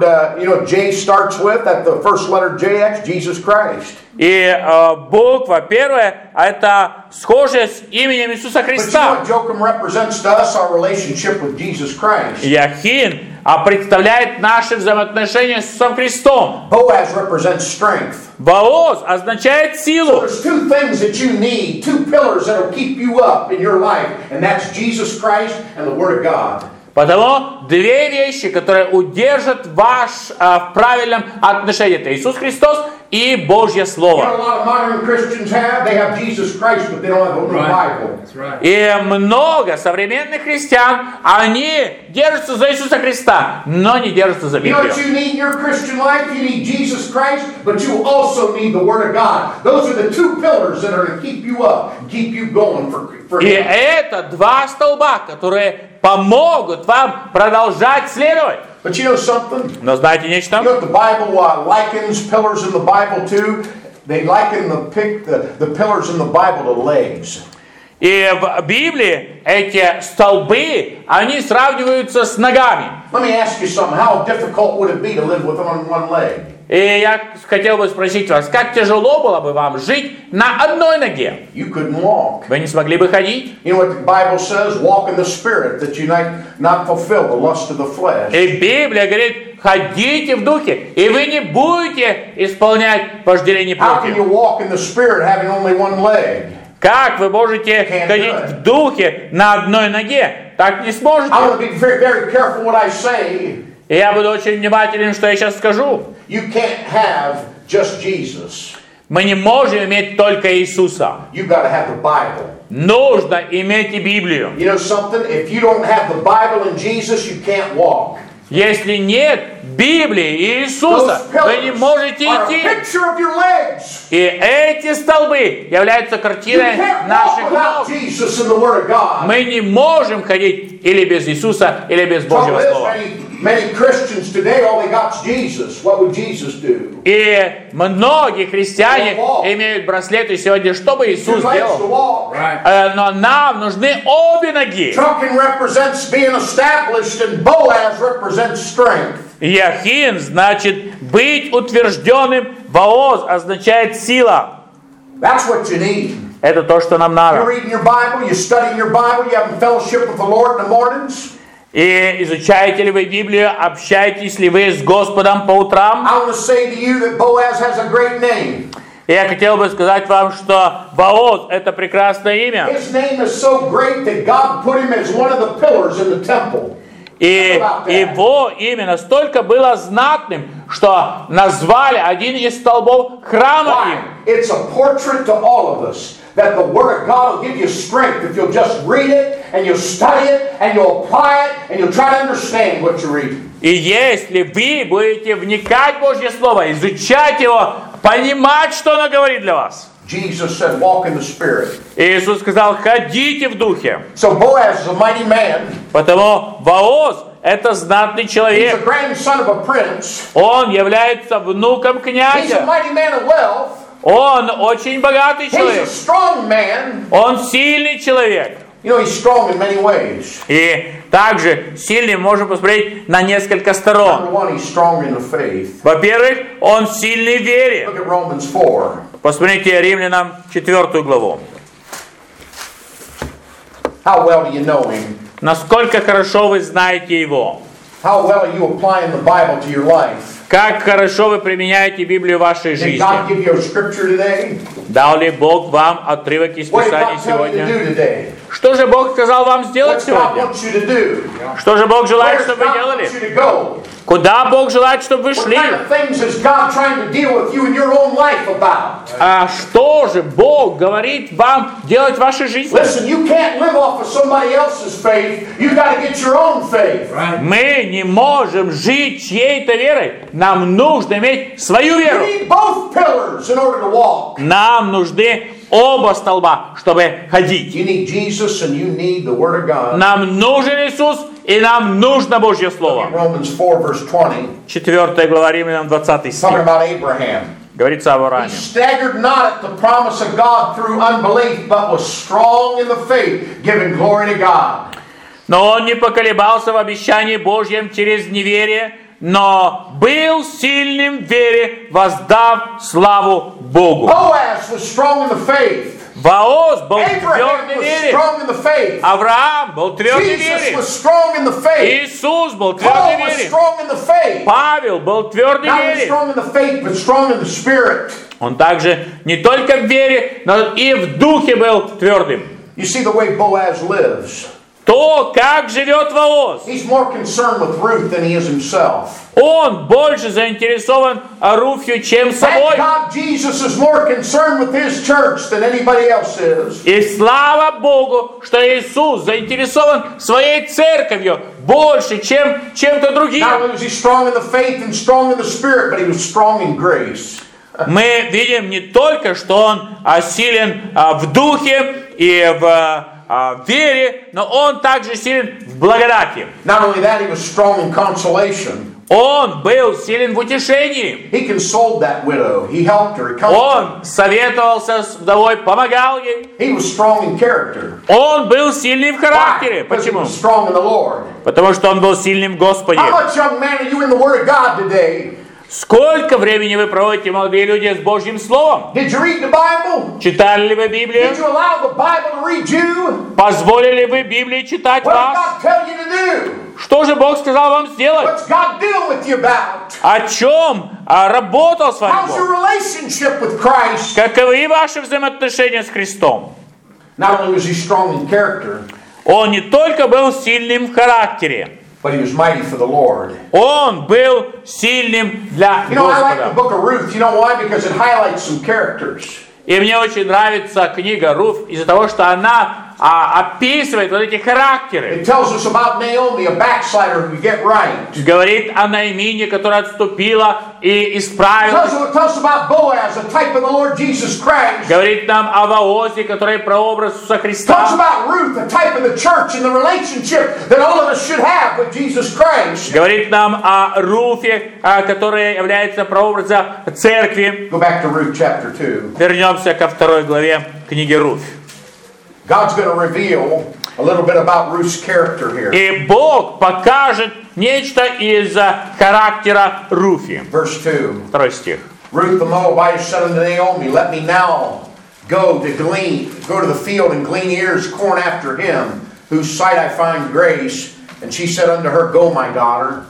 J starts with? That the first letter JX, Jesus Christ.
И буква первая, это схожая с именем Иисуса
But you know
Христа.
what Joachim represents to us? Our relationship with Jesus Christ.
Иохин представляет наши взаимоотношения с Иисусом Христом.
Boaz represents strength.
Бооз означает
So
силу.
there's two things that you need, two pillars that will keep you up in your life, and that's Jesus Christ and the Word of God.
Потому две вещи, которые удержат вас в правильном отношении. Это Иисус Христос и Божье
You know, a
Слово.
lot of modern Christians they have Jesus Christ, but they don't have the Bible.
That's right.
И много современных христиан, они держатся за Иисуса Христа, но не держатся за
You know
Библию.
what you need in your Christian life? You need Jesus Christ, but you also need the Word of God. Those are the two pillars that are going to keep you up, keep you going for
И
Him.
это два столба, которые помогут вам продолжать следовать.
But you know something?
Но знаете
You
нечто?
know what the Bible likens pillars in the Bible to? They liken the pillars in the Bible to legs.
И в Библии эти столбы, они сравниваются с ногами.
Let me ask you something. How difficult would it be to live with on one leg?
И я хотел бы спросить вас, как тяжело было бы вам жить на одной ноге?
You couldn't walk.
Вы не смогли бы ходить?
You know what the Bible says? Walk in the Spirit, that you not fulfill the lust of the flesh.
И Библия говорит, ходите в духе, и вы не будете исполнять вожделение
How can you
плоти.
walk in the Spirit having only one leg?
Как вы можете ходить в духе на одной ноге? Так не сможете.
I want to be very, very careful what I say.
И я буду очень внимателен, что я сейчас скажу.
You can't have just Jesus.
Мы не можем иметь только Иисуса.
You've got to have the Bible.
Нужно иметь и Библию.
You know something? If you don't have the Bible and Jesus, you can't walk.
Если нет Библии и Иисуса,
Those
вы не
pillars
можете
are a
идти.
picture of your legs.
И эти столбы являются
You
картиной
can't walk
наших
without
ног.
Jesus and the Word of God.
Мы не можем ходить или без Иисуса, или без
Trouble
Божьего
is,
Слова.
many Christians today, all they got is Jesus. What would Jesus do?
И многие христиане имеют браслеты сегодня, что бы
Two
Иисус
legs to
делал.
walk.
Right.
Но нам нужны обе ноги.
Trucking represents being established, and Boaz represents strength.
Иохин значит быть утвержденным, Бооз означает сила.
That's what you need.
Это то, что нам
You're
надо.
reading your Bible, you're studying your Bible, you're having fellowship with the Lord in the mornings.
И изучаете ли вы Библию, общаетесь ли вы с Господом по утрам?
I want to say to you that Boaz has a great name.
И я хотел бы сказать вам, что Бооз – это прекрасное имя.
His name is so great that God put him as one of the pillars in the temple.
И его имя настолько было знатным, что назвали один из столбов храма им.
Why? It's a portrait to all of us that the Word of God will give you strength if you'll just read it and you'll study it and you'll apply it and you'll try to understand what you're reading.
И если вы будете вникать в Божье Слово, изучать его, понимать, что оно говорит для вас.
Jesus said, walk in the Spirit.
Иисус сказал, ходите в духе.
So Boaz is a mighty man.
Потому Бооз – это знатный
He's a
человек.
grandson of a prince.
Он является внуком
He's a
князя.
mighty man of wealth.
Он очень богатый
He's a
человек.
strong man.
Он сильный человек.
You know, he's strong in many ways.
И также сильный можем посмотреть на несколько
Number
сторон.
one, he's strong in the faith.
Во-первых, он сильный в вере.
Look at Romans 4.
Посмотрите Римлянам 4 главу.
How well do you know him?
Насколько хорошо вы знаете его.
How well are you applying the Bible to your life?
Как хорошо вы применяете Библию в вашей
Did
жизни.
God give you a scripture today?
Дал ли Бог вам отрывок из
What did
Писания
God tell you to
сегодня?
do today?
Что же Бог сказал вам сделать
What God
сегодня?
wants you to do?
Что же Бог желает,
Where
чтобы вы
God
делали?
wants you to go?
Куда Бог желает, чтобы вы
What
шли?
kind of things is God trying to deal with you in your own life about?
А что же Бог говорит вам делать в вашей жизни?
Listen, you can't live off of somebody else's faith. You've got to get your own faith.
Мы не можем жить чьей-то верой. Нам нужно иметь свою
You
веру.
need both pillars in order to walk.
Нам нужны оба столба, чтобы ходить.
You need Jesus and you need the Word of God.
Нам нужен Иисус, и нам нужно Божье Слово.
Romans 4 verse 20,
4 глава Римлянам, 20
talking
стих.
about Abraham.
Говорится об
He
Аврааме.
staggered not at the promise of God through unbelief, but was strong in the faith, giving glory to God.
Но он не поколебался в обещании Божьем через неверие, но был сильным в вере, воздав славу Богу.
Boaz was strong in the faith.
Ваоз был
Abraham
твердый в
was
вере.
strong in the faith.
Авраам был твердый в
Jesus
вере.
was strong in the faith.
Иисус был твердый
Paul
в
was
вере.
strong in the faith.
Павел был твердый в
Not only
вере.
strong in the faith, but strong in the spirit.
Он также не только в вере, но и в духе был твердым.
You see the way Boaz lives.
То, как живет Ваоз.
He's more concerned with Ruth than he is himself.
Он больше заинтересован Руфью, чем собой.
Thank God Jesus is more concerned with his church than anybody else is.
И слава Богу, что Иисус заинтересован своей церковью больше, чем чем-то другим.
Not only was he strong in the faith and strong in the spirit, but he was strong in grace.
Мы видим не только, что он силен в духе и в вере, но он также силен в благодати.
Not only that, he was strong in consolation.
Он был силен в утешении.
He consoled that widow. He helped her. He comforted her.
Он советовался с вдовой, помогал ей.
He was strong in character.
Он был сильным в
Why?
характере.
Because he
Почему?
was strong in the Lord.
Потому что он был сильным в Господе.
How much, young man, are you in the Word of God today?
Сколько времени вы проводите, молодые люди, с Божьим Словом?
Did you read the Bible?
Читали ли вы Библию?
Did you allow the Bible to read you?
Позволили вы Библии читать
What did
вас?
God tell you to do?
Что же Бог сказал вам сделать?
What's God dealing with you about?
О чем работал с вами
How's your
Бог?
relationship with Christ?
Каковы ваши взаимоотношения с Христом?
Not only was he strong in character,
Он не только был сильным в характере,
but he was mighty for the Lord.
он был сильным для
You know, I like the
Господа.
book of Ruth. You know why? Because it highlights some characters.
И мне очень нравится книга Руфь из-за того, что она описывает вот эти характеры.
It tells us about Naomi, a backslider who could get right.
Говорит о Наимине, которая отступила и
It
исправилась.
tells us about Boaz, a type of the Lord Jesus Christ.
Говорит нам о Ваозе, который прообраз Иисуса
It talks
Христа.
about Ruth, a type of the church and the relationship that all of us should have with Jesus Christ.
Говорит нам о Руфе, которая является прообразом церкви.
Go back to Ruth chapter 2.
Вернемся ко 2 главе книги Руфь.
God's going to reveal a little bit about Ruth's character here.
И Бог покажет нечто из характера Руфи.
Verse 2.
2 стих.
Ruth the Moabite said unto Naomi, Let me now go to the field and glean ears corn after him, whose sight I find grace. And she said unto her, Go, my daughter.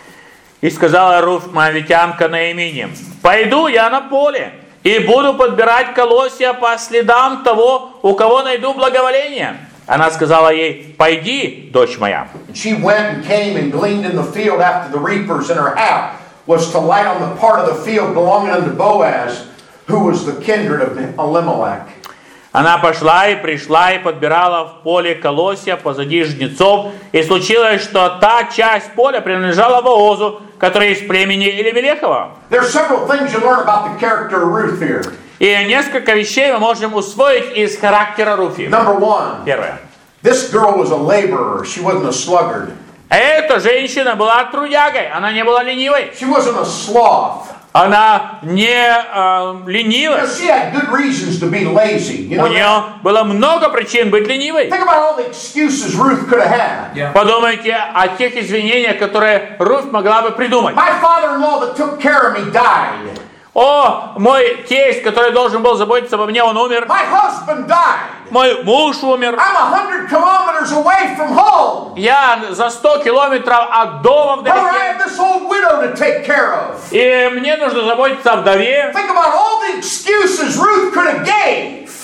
И сказала Руфь, моавитянка Наимине: «Пойду я на поле и буду подбирать колосья по следам того, у кого найду благоволение». Она сказала ей: «Пойди, дочь моя».
And she went and came and gleaned in the field after the reapers, and her hap was to light on the part of the field belonging unto Boaz, who was the kindred of Elimelech.
Она пошла и пришла и подбирала в поле колосья позади жнецов, и случилось, что та часть поля принадлежала Воозу, который из племени Элимелехова.
There are several things you learn about the character of Ruth here.
И несколько вещей мы можем усвоить из характера Руфи.
Number one,
Первое.
this girl was a laborer. She wasn't a sluggard.
Эта женщина была трудягой, она не была ленивой.
She wasn't a sloth.
Она не
You
ленивая.
know, she had good reasons to be lazy. You
У
know that?
нее было много причин быть ленивой.
Think about all the excuses Ruth could have had.
Подумайте о тех извинениях, которые Руфь могла бы придумать.
My father-in-law that took care of me died.
О, мой тесть, который должен был заботиться обо мне, он умер.
My husband died.
Мой муж умер.
I'm 100 kilometers away from home.
Я за 100 километров от дома
Brother, I
вдалеке.
have this old widow to take care of.
И мне нужно заботиться о вдове.
Think about all the excuses Ruth could have gave.
И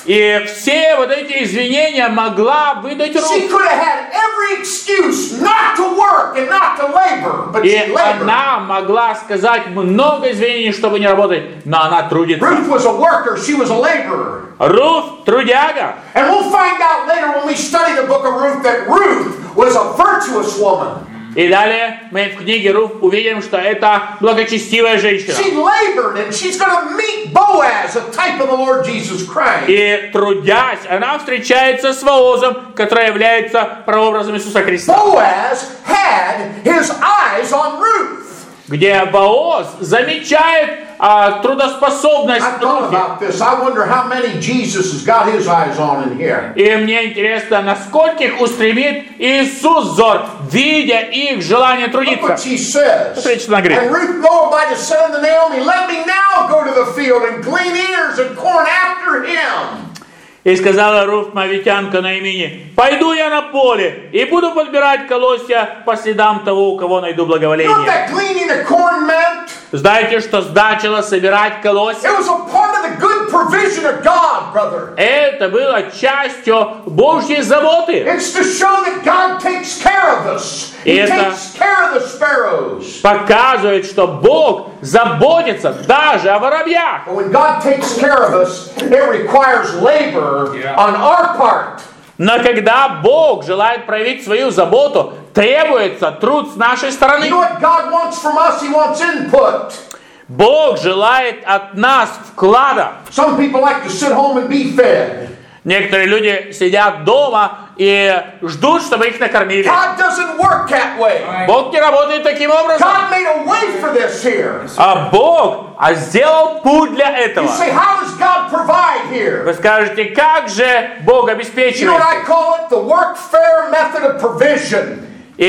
И все вот эти извинения могла выдать
She
Рут.
could have had every excuse not to work and not to labor, but she
И
labored.
она могла сказать много извинений, чтобы не работать, но она трудится.
Ruth was a worker, she was a laborer.
Рут трудяга.
And we'll find out later when we study the book of Ruth that Ruth was a virtuous woman.
И далее мы в книге Руф увидим, что это благочестивая женщина.
She labored and she's going to meet Boaz, a type of the Lord Jesus Christ.
И трудясь, она встречается с Воозом, который является прообразом Иисуса Христа.
Boaz had his eyes on Ruth.
Где Бооз замечает трудоспособность
I thought
Рухи.
about this. I wonder how many Jesus has got his eyes on in here.
И мне интересно, насколько их устремит Иисус взор, видя их желание
Look
трудиться.
what she says.
Смотрите, что она говорит.
And Ruth Moabite said unto Naomi, let me now go to the field and glean ears and corn after him.
И сказала Руф Моавитянка Наимине: пойду я на поле и буду подбирать колосья по следам того, у кого найду
You know what
благоволение.
that gleaning the corn meant?
Знаете, что значило собирать колосья?
It was a part of the good provision of God, brother.
Это было частью Божьей заботы.
It's to show that God takes care of us. He
Это-
takes care of the sparrows.
Показывает, что Бог заботится даже о воробьях.
But when God takes care of us, it requires labor on our part.
Но когда Бог желает проявить свою заботу, требуется труд с нашей
You
стороны.
know what God wants from us? He wants input.
Бог желает от нас вклада.
Some people like to sit home and be fed.
Некоторые люди сидят дома и ждут, чтобы их накормили.
God doesn't work that way.
Бог не работает таким образом.
God made a way for this here.
А Бог сделал путь для этого.
You say, how does God provide here?
Вы скажете, как же Бог
You know what
обеспечивает?
I call it? The work-fair method of provision.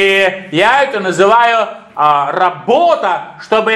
И я это называю работа, чтобы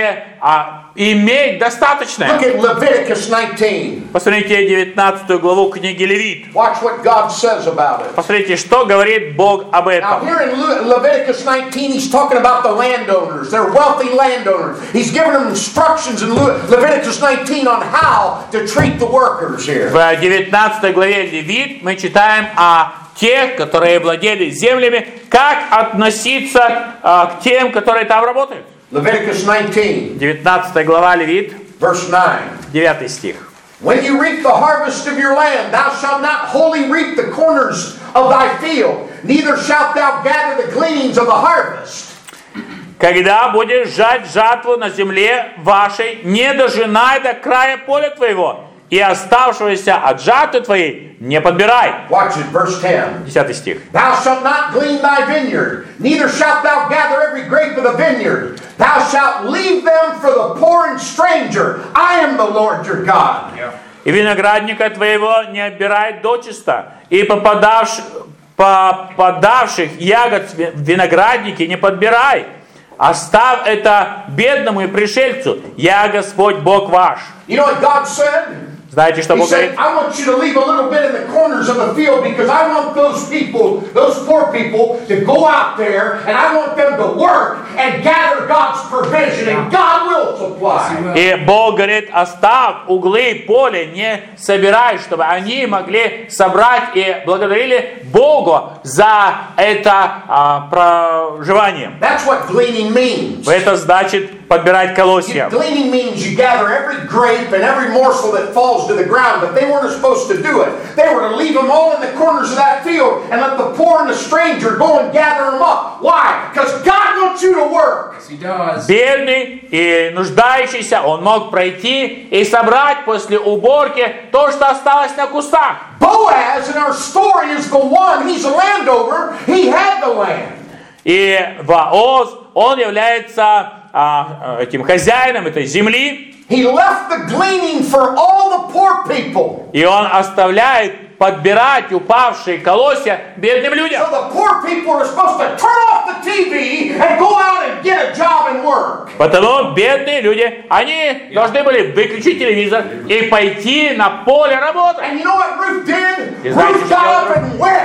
иметь достаточное.
Look at Leviticus 19.
Посмотрите 19 главу книги Левит.
Watch what God says about it.
Посмотрите, что говорит Бог об
Now
этом.
here in Leviticus 19, he's talking about the landowners. They're wealthy landowners. He's giving them instructions in Leviticus 19 on how to treat the workers here.
В 19 главе Левит мы читаем о тех, которые владели землями, как относиться к тем, которые там работают.
Leviticus 19,
19 глава Левит,
verse 9.
9 стих.
When you reap the harvest of your land, thou shalt not wholly reap the corners of thy field, neither shalt thou gather the gleanings of the harvest.
Когда будешь жать жатву на земле вашей, не дожинай до края поля твоего, и оставшегося от жатвы твоей не подбирай.
Watch it, verse 10.
10 стих.
Thou shalt not glean thy vineyard, neither shalt thou gather every grape of the vineyard. Thou shalt leave them for the poor and stranger. I am the Lord your God.
И виноградника твоего не отбирай дочисто, и попадавших ягод в винограднике не подбирай. Оставь это бедному и пришельцу. Я Господь Бог ваш.
You know what God said?
Знаете, что
He
Бог говорит?
said, I want you to leave a little bit in the corners of the field because I want those people, those poor people, to go out there and I want them to work and gather God's provision and God will supply.
И Бог говорит, оставь углы поля, не собирай, чтобы они могли собрать и благодарили Богу за это проживание.
That's what gleaning means.
Это значит подбирать колосья.
Gleaning means you gather every grape and every morsel that falls to the ground, but they weren't supposed to do it. They were to leave them all in the corners of that field and let the poor and the stranger go and gather them up. Why? Because God wants you to work.
He does.
Бедный и нуждающийся, он мог пройти и собрать после уборки то, что осталось на кустах.
Boaz in our story is the one, he's a landowner, he had the land.
И Вооз, он является этим хозяином этой земли,
He left the gleaning for all the poor people.
и он оставляет подбирать упавшие колосья бедным людям.
So the poor people are supposed to turn off the TV and go out and get a job and work.
Потому бедные люди, они должны были выключить телевизор и пойти на поле работать.
And you know what Ruth did?
You знаете,
Ruth
что
got
делала
up and went.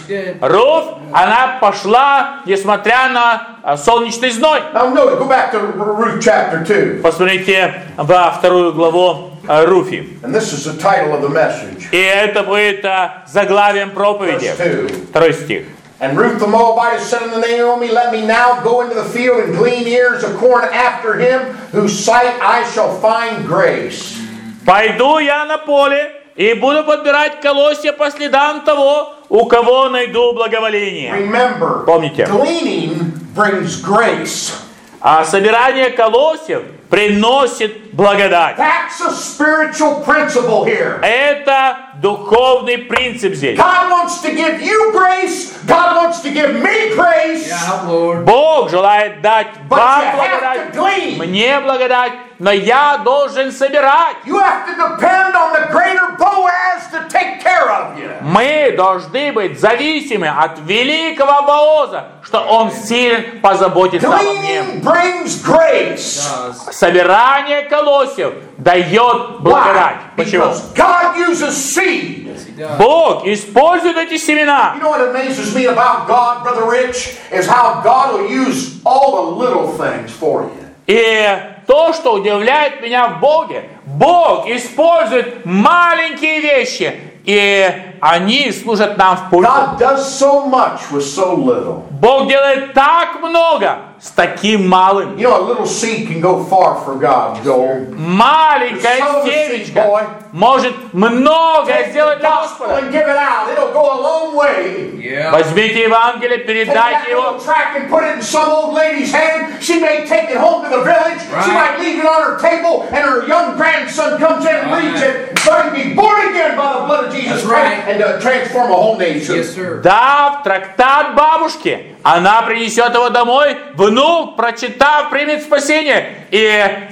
Руфь, она пошла, несмотря на солнечный зной.
Now note, go back to Ruth chapter 2.
Посмотрите во 2 главу Руфи.
And this is the title of the message.
И это будет заглавием проповеди.
Verse 2.
2 стих.
And Ruth the Moabitess said unto Naomi, Let me now go into the field and glean ears of corn after him, whose sight I shall find grace.
Пойду я на поле и буду подбирать колосья по следам того, у кого найду благоволение.
Remember,
Помните,
gleaning brings grace.
а собирание колосьев приносит благодать.
That's a spiritual principle here.
Это духовный принцип здесь.
God wants to give you grace. God wants to give me grace.
Бог желает дать
But
вам
you have
благодать,
to glean.
мне благодать, но я должен собирать.
You have to depend on the greater Boaz to take care of you.
Мы должны быть зависимы от великого Бооза, что он силен позаботиться обо мне.
Gleaning brings grace.
Собирание колосьев дает благодать.
Why?
Почему?
Because God uses seed.
Бог использует эти семена.
You know what amazes me about God, Brother Rich, is how God will use all the little things for you.
И то, что удивляет меня в Боге, Бог использует маленькие вещи, и они служат нам в пользу.
God does so much with so little.
Бог делает так много с таким малым.
You know, a little seed can go far for God, Joel.
Маленькая семечко может многое сделать для Господа.
And give it out. It'll go a long way.
Возьмите Евангелие,
Take
передайте
that
его.
little tract and put it in some old lady's hand. She may take it home to the village. She might leave it on her table, and her young grandson comes in and reads it. And so he be born again by the blood of Jesus Christ and transform a whole nation.
Дав трактат бабушке, она принесет его домой, внук, прочитав, примет спасение, и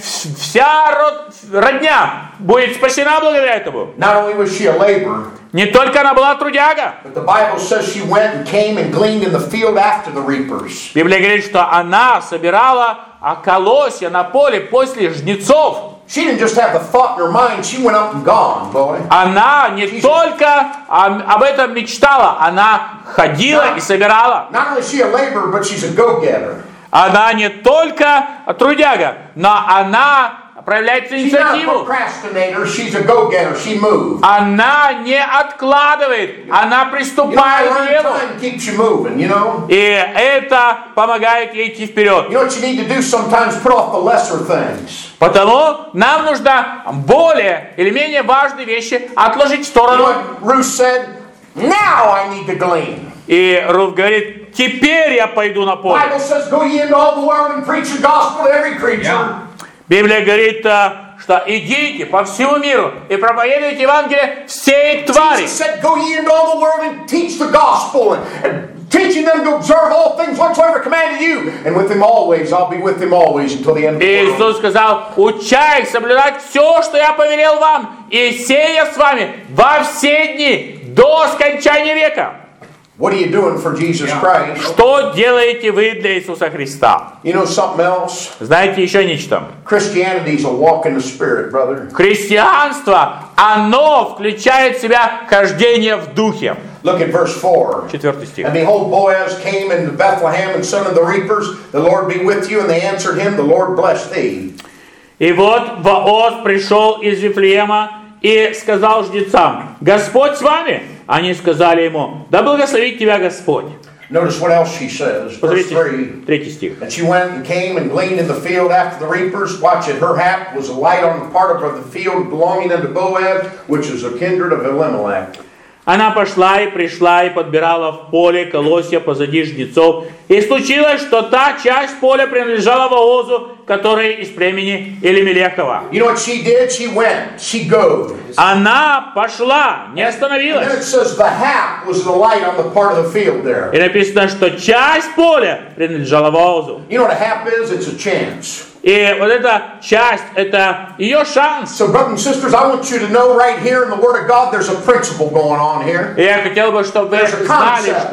вся родня будет спасена благодаря этому.
Not only was she a laborer,
Не только она была трудяга.
but the Bible says she went and came and gleaned in the field after the reapers.
Библия говорит, что она собирала колосья на поле после жнецов.
She didn't just have the thought in her mind, she went up and gone, boy.
Она не только об этом мечтала, она ходила и собирала.
Not only is she a laborer, but she's a go-getter.
Она не только трудяга, но она проявляет
She's not a
инициативу.
procrastinator, she's a go-getter, she moves.
Она не откладывает, она
You know,
приступает к
earned
делу.
time keeps you moving, you know?
И это помогает ей идти вперед.
You know what you need to do sometimes? Put off the lesser things.
Потому нам нужно более или менее важные вещи отложить в
You know
сторону.
what Ruth said? Now I need to glean.
И Руф говорит, теперь я пойду на
The
поле.
Bible says, go ye into all the world and preach the gospel to every creature.
Библия говорит, что идите по всему миру и проповедуйте Евангелие всей твари.
Jesus said, go ye into all the world and teach the gospel and teaching them to observe all things whatsoever commanded you. And with them always, I'll be with them always until the end of the world.
Иисус сказал, учай их соблюдать все, что я повелел вам, и сей я с вами во все дни до скончания века.
What are you doing for Jesus Christ?
Что делаете вы для Иисуса Христа?
You know something else?
Знаете еще нечто?
Christianity is a walk in the Spirit, brother.
Христианство, оно включает в себя хождение в духе.
Look at verse 4.
4 стих.
And behold, Boaz came into Bethlehem and son of the reapers. The Lord be with you. And they answered him, the Lord bless thee.
И вот Бооз пришел из Вифлеема и сказал жнецам, Господь с вами. Они сказали ему, да благословит тебя Господь.
Notice what else she says. Verse 3.
3 стих.
And she went and came and gleaned in the field after the reapers. Watch it, her hap was a light on the part of the field belonging unto Boaz, which is a kindred of Elimelech.
Она пошла и пришла и подбирала в поле колосья позади жнецов. И случилось, что та часть поля принадлежала Боозу, который из племени Элимелехова.
You know what she did? She went. She goes.
Она пошла, не
And then
остановилась.
it says the hap was the light on the part of the field there.
И написано, что часть поля принадлежала Боозу.
You know what a hap is? It's a chance.
И вот эта часть, это ее шанс.
So, brothers and sisters, I want you to know right here in the Word of God, there's a principle going on here.
И я хотел бы, чтобы вы
There's a
знали,
concept.
что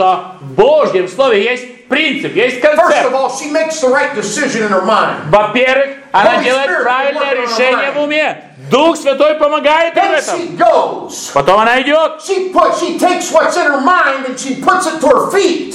Божьем Слове есть принцип, есть
First
концепт.
of all, she makes the right decision in her mind.
Во-первых, она
Holy
делает
Spirit
правильное
working on her
решение
mind.
в уме. Дух Святой помогает ей в
Then
этом.
she goes.
Потом она идет.
She takes what's in her mind and she puts it to her feet.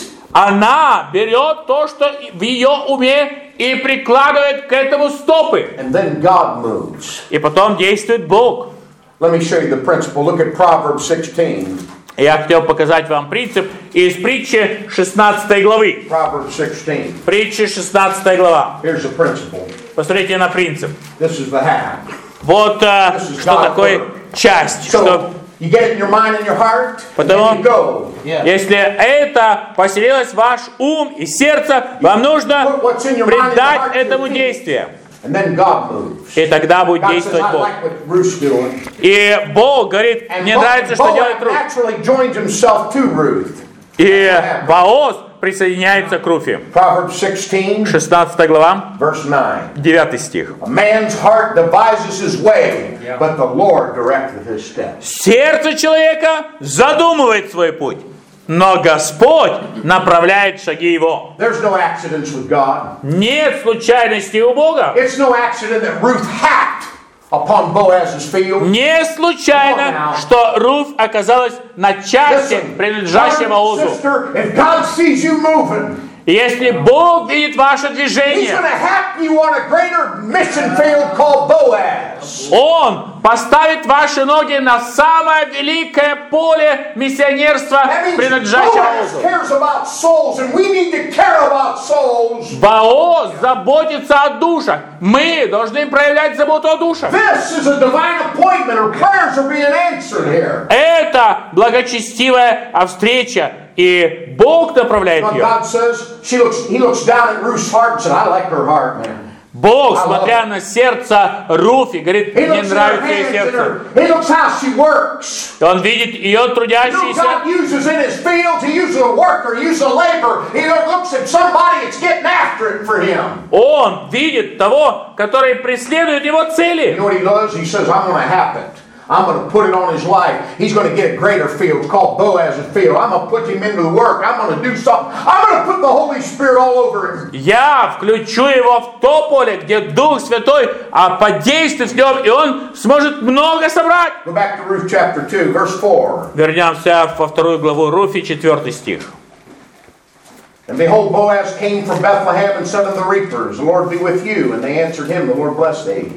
Она берет то, что в ее уме, и прикладывает к этому стопы.
And then God moves.
И потом действует Бог.
Let me show you the principle. Look at Proverbs 16.
Я хотел показать вам принцип из притчи 16 главы.
Proverbs 16.
Притчи 16 глава.
Here's the principle.
Посмотрите на принцип.
This is the half.
Вот что такое часть. Что,
So you get it in your mind and your heart, and
Потому-
then you go.
если это поселилось в ваш ум и сердце, вам нужно придать этому действие.
And then God moves.
И тогда будет
God says,
действовать
I
Бог.
like what Ruth's doing.
И Бог говорит,
And
мне нравится, что делает
Boaz
Руфь.
naturally joins himself to Ruth.
И Бооз присоединяется к Руфи.
Proverbs 16,
16 глава,
verse 9.
9 стих.
A man's heart devises his way, but the Lord directeth his steps.
Сердце человека задумывает свой путь, но Господь направляет шаги его.
There's no accidents with God.
Нет случайностей у Бога.
It's no accident that Ruth hacked upon Boaz's field.
Не случайно, что Руфь оказалась на части,
Listen,
принадлежащей
brother,
Боозу.
sister, if God sees you moving,
И если Бог видит ваше
He's
движение,
going to hack you on a greater mission field called Boaz.
Он поставит ваши ноги на самое великое поле миссионерства,
That means
принадлежащее
Boaz
Боозу.
cares about souls, and we need to care about souls.
Бооз заботится о душах. Мы должны проявлять заботу о душах.
This is a divine appointment, or prayers are being answered here.
Это благочестивая встреча, и Бог направляет
But
ее.
God says, he looks down at Ruth's heart and said, I like her heart, man.
Бог, смотря на сердце Руфи, говорит,
He
мне
looks at her
нравится ее
hands and
сердце.
he looks how she works.
Он видит ее
You know,
трудящиеся.
God uses in his fields, he uses a worker, he uses a laborer. He looks at somebody that's getting after it for him.
Он видит того, который преследует его
You
цели.
know what he does? He says, I'm going to hap it. I'm going to put it on his life. He's going to get a greater field called Boaz's field. I'm going to put him into the work. I'm going to do something. I'm going to put the Holy Spirit all over him.
Я включу его в то поле, где Дух Святой подействует в нем, и он сможет много собрать.
Go back to Ruth chapter 2, verse 4.
Вернемся во 2 главу Руфи, 4 стих.
And behold, Boaz came from Bethlehem and said unto the reapers, The Lord be with you. And they answered him, The Lord bless thee.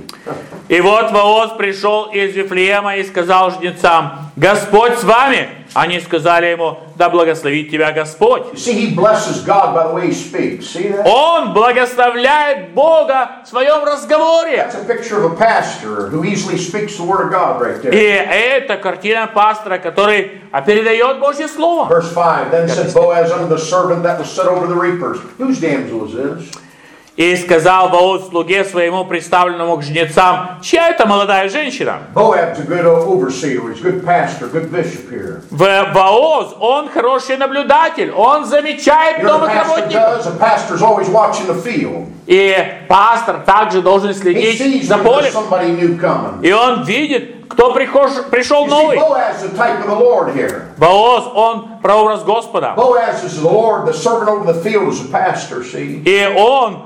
И вот Бооз пришел из Вифлеема и сказал жнецам, Господь с вами. Они сказали ему, да благословит тебя Господь.
You see, he blesses God by the way he speaks. See that?
Он благословляет Бога в своем разговоре.
That's a picture of a pastor who easily speaks the word of God right
И
there.
это картина пастора, который передает Божье Слово.
Verse 5, Then said Boaz unto the servant that was set over the reapers, Whose damsel is this?
И сказал Бооз слуге своему, представленному к жнецам, чья это молодая женщина?
Boaz's a good overseer, he's a good pastor, good bishop here.
Бооз, он хороший наблюдатель, он замечает
You know what
новых
a pastor
работников.
does? A pastor's always watching the field.
И пастор также должен
He
следить
sees
за
when there's
полем.
somebody new coming.
И он видит, кто пришел
You see,
новый.
Boaz is the type of the Lord here.
Бооз, он прообраз Господа.
Boaz is the Lord, the servant over the field is a pastor, see?
И он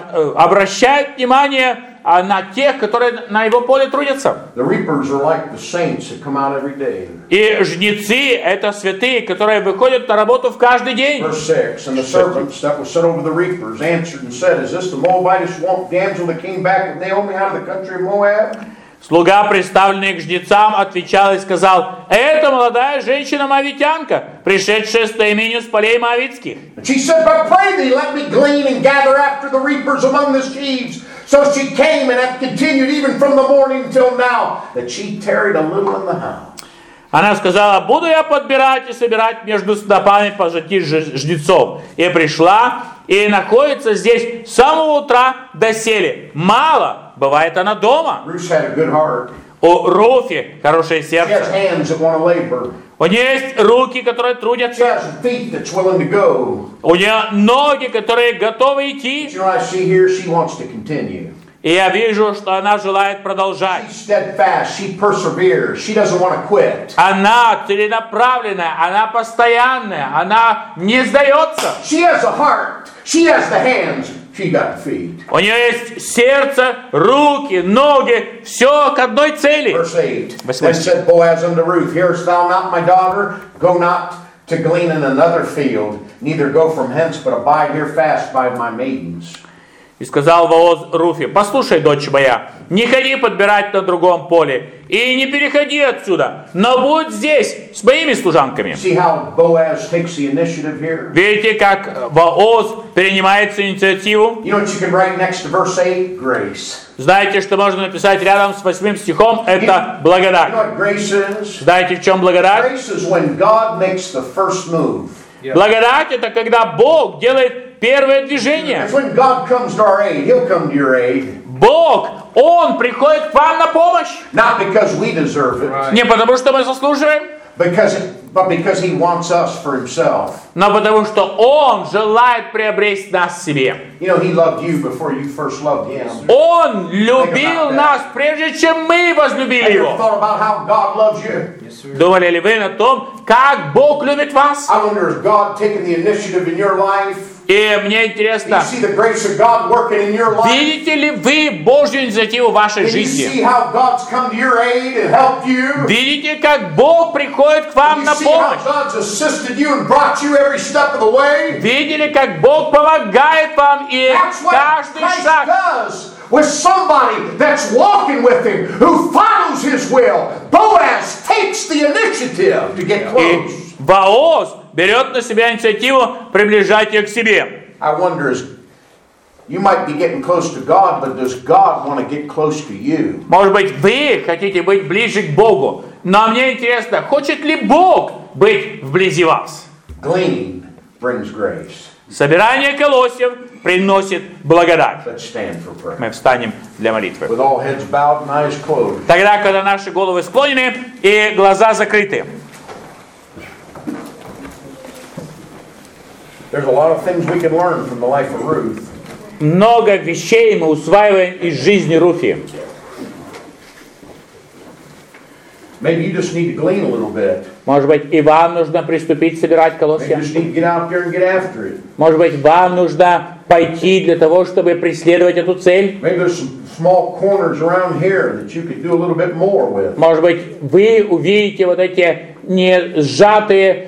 обращает внимание на тех, которые на его поле трудятся.
The reapers are like the saints that come out every day.
И жнецы — это святые, которые выходят на работу в каждый день.
Verse 6, And the servants that was set over the reapers answered and said, Is this the Moabitish damsel that came back with Naomi out of the country of Moab?
Слуга, представленный к жнецам, отвечал и сказал, это молодая женщина-моавитянка, пришедшая с именем с полей моавитских.
And she said, But pray thee, let me glean and gather after the reapers among the sheaves. So she came and hath continued even from the morning till now, that she tarried a little in the house.
Она сказала, буду я подбирать и собирать между снопами пожати жнецов. И пришла, и находится здесь с самого утра доселе. Мало, бывает она дома.
Ruth had a good heart.
У Руфи хорошее
She has
сердце.
hands that want to labor.
У нее есть руки, которые
She
трудятся.
has feet that's willing to go.
У нее ноги, которые готовы идти.
But you know what I see here? She wants to continue.
И я вижу, что она желает продолжать.
She's steadfast. She perseveres. She doesn't want to quit.
Она целенаправленная, она постоянная, она не сдается.
She has a heart. She has the hands. She got the feet.
У нее есть сердце, руки, ноги, все к одной цели.
Verse 8.
Verse
Then
8.
said Boaz unto Ruth, Hearest thou not, my daughter? Go not to glean in another field, neither go from hence, but abide here fast by my maidens.
И сказал Бооз Руфе: послушай, дочь моя, не ходи подбирать на другом поле, и не переходи отсюда, но будь здесь с моими служанками.
See how Boaz takes the initiative here?
Видите, как Бооз перенимает инициативу?
You know what you can write next to verse 8? Grace.
Знаете, что можно написать рядом с 8 стихом? Это
You know
благодать.
what grace is?
Знаете, в чем благодать?
Grace is when God makes the first move.
Благодать — это когда Бог делает первое движение.
It's when God comes to our aid. He'll come to your aid.
Бог, Он приходит к вам на помощь.
Not because we deserve it,
Не потому, что мы заслуживаем,
but because He wants us for Himself.
но потому, что Он желает приобрести нас себе.
You know, He loved you before you first loved Him.
Он любил нас, прежде чем мы возлюбили
Have you ever
Его.
thought about how God loves you?
Думали ли вы на том, как Бог любит вас?
I wonder, is God taking the initiative in your life?
И мне
Do you
интересно,
see the grace of God working in your life?
видите ли вы Божью инициативу в вашей
Can you
жизни?
see how God's come to your aid and helped you?
Видите, как Бог приходит к вам
You
на
see how
помощь?
God's assisted you and brought you every step of the way?
Видели, как Бог помогает вам и
That's what
каждый
Christ
шаг.
does with somebody that's walking with Him, who follows His will. Boaz takes the initiative to get
И
close.
Бооз берет на себя инициативу приближать ее к себе.
I wonder, you might be getting close to God, but does God want to get close to you?
Может быть, вы хотите быть ближе к Богу, но мне интересно, хочет ли Бог быть вблизи вас?
Gleaning brings grace.
Собирание колосьев приносит благодать.
Let's stand for prayer.
Мы встанем для молитвы.
With all heads bowed and eyes closed.
Тогда, когда наши головы склонены и глаза закрыты.
There's a lot of things we can learn from the life of Ruth.
Много вещей мы усваиваем из жизни Руфи.
Maybe you just need to glean a little bit.
Может быть, и вам нужно приступить собирать
Maybe you
колосья.
just need to get out there and get after it.
Может быть, вам нужно пойти для того, чтобы преследовать эту цель.
Maybe there's some small corners around here that you could do a little bit more with.
Может быть, вы увидите вот эти не сжатые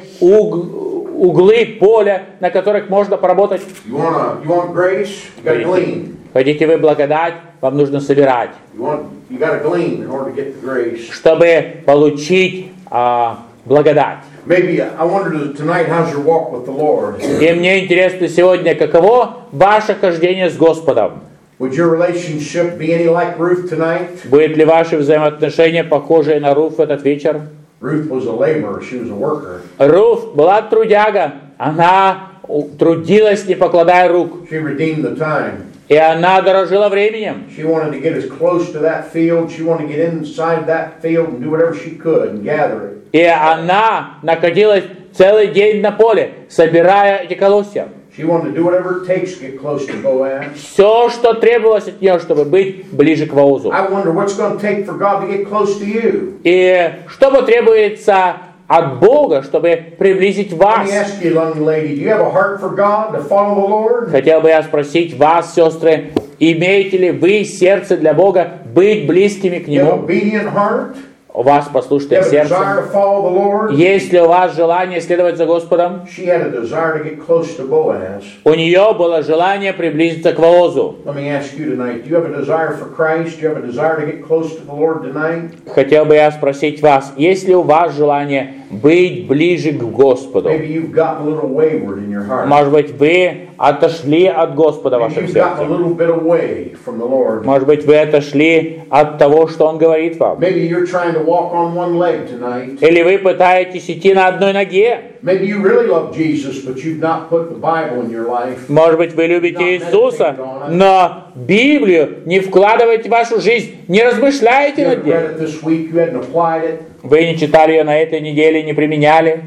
углы поля, на которых можно поработать.
You want grace? You got to glean.
Хотите вы благодать, вам нужно собирать,
You got to glean in order to get the grace.
чтобы получить благодать.
Maybe I wonder tonight, how's your walk with the Lord?
И мне интересно сегодня, каково ваше хождение с Господом?
Would your relationship be any like Ruth tonight?
Будет ли ваши взаимоотношения похожие на Руф в этот вечер?
Ruth was a laborer. She was a worker.
Руф была трудяга, она трудилась, не покладая рук,
She redeemed the time.
и она дорожила временем.
She wanted to get as close to that field. She wanted to get inside that field and do whatever she could and gather it.
И она находилась целый день на поле, собирая эти колосья.
She wanted to do whatever it takes to get close to Boaz.
Все, что требовалось от нее, чтобы быть ближе к Боозу.
I wonder what's going to take for God to get close to you.
И что потребуется от Бога, чтобы приблизить
Let
вас?
me ask you, young lady, do you have a heart for God to follow the Lord?
Хотел бы я спросить вас, сестры, имеете ли вы сердце для Бога быть близкими к
Do you have an
Нему?
obedient heart?
У вас
Do you
послушное
have a desire
сердце?
to follow the Lord?
Есть ли у вас желание следовать за Господом?
She had a desire to get close to Boaz.
У нее было желание приблизиться к Боозу.
Let me ask you tonight, do you have a desire for Christ? Do you have a desire to get close to the Lord tonight?
Хотел бы я спросить вас, есть ли у вас желание быть ближе к Господу?
Maybe you've gotten a little wayward in your heart.
Может быть, вы отошли от Господа в
Maybe
вашем
you've gotten a
сердце.
little bit away from the Lord.
Может быть, вы отошли от того, что Он говорит вам.
Maybe you're trying to walk on one leg tonight.
Или вы пытаетесь идти на одной ноге.
Maybe you really love Jesus, but you've not put the Bible in your life.
Может быть, вы любите Иисуса, но Библию не вкладываете в вашу жизнь, не
You
размышляете над
haven't read
ней.
it this week, you hadn't applied it.
Вы не читали ее на этой неделе, не применяли.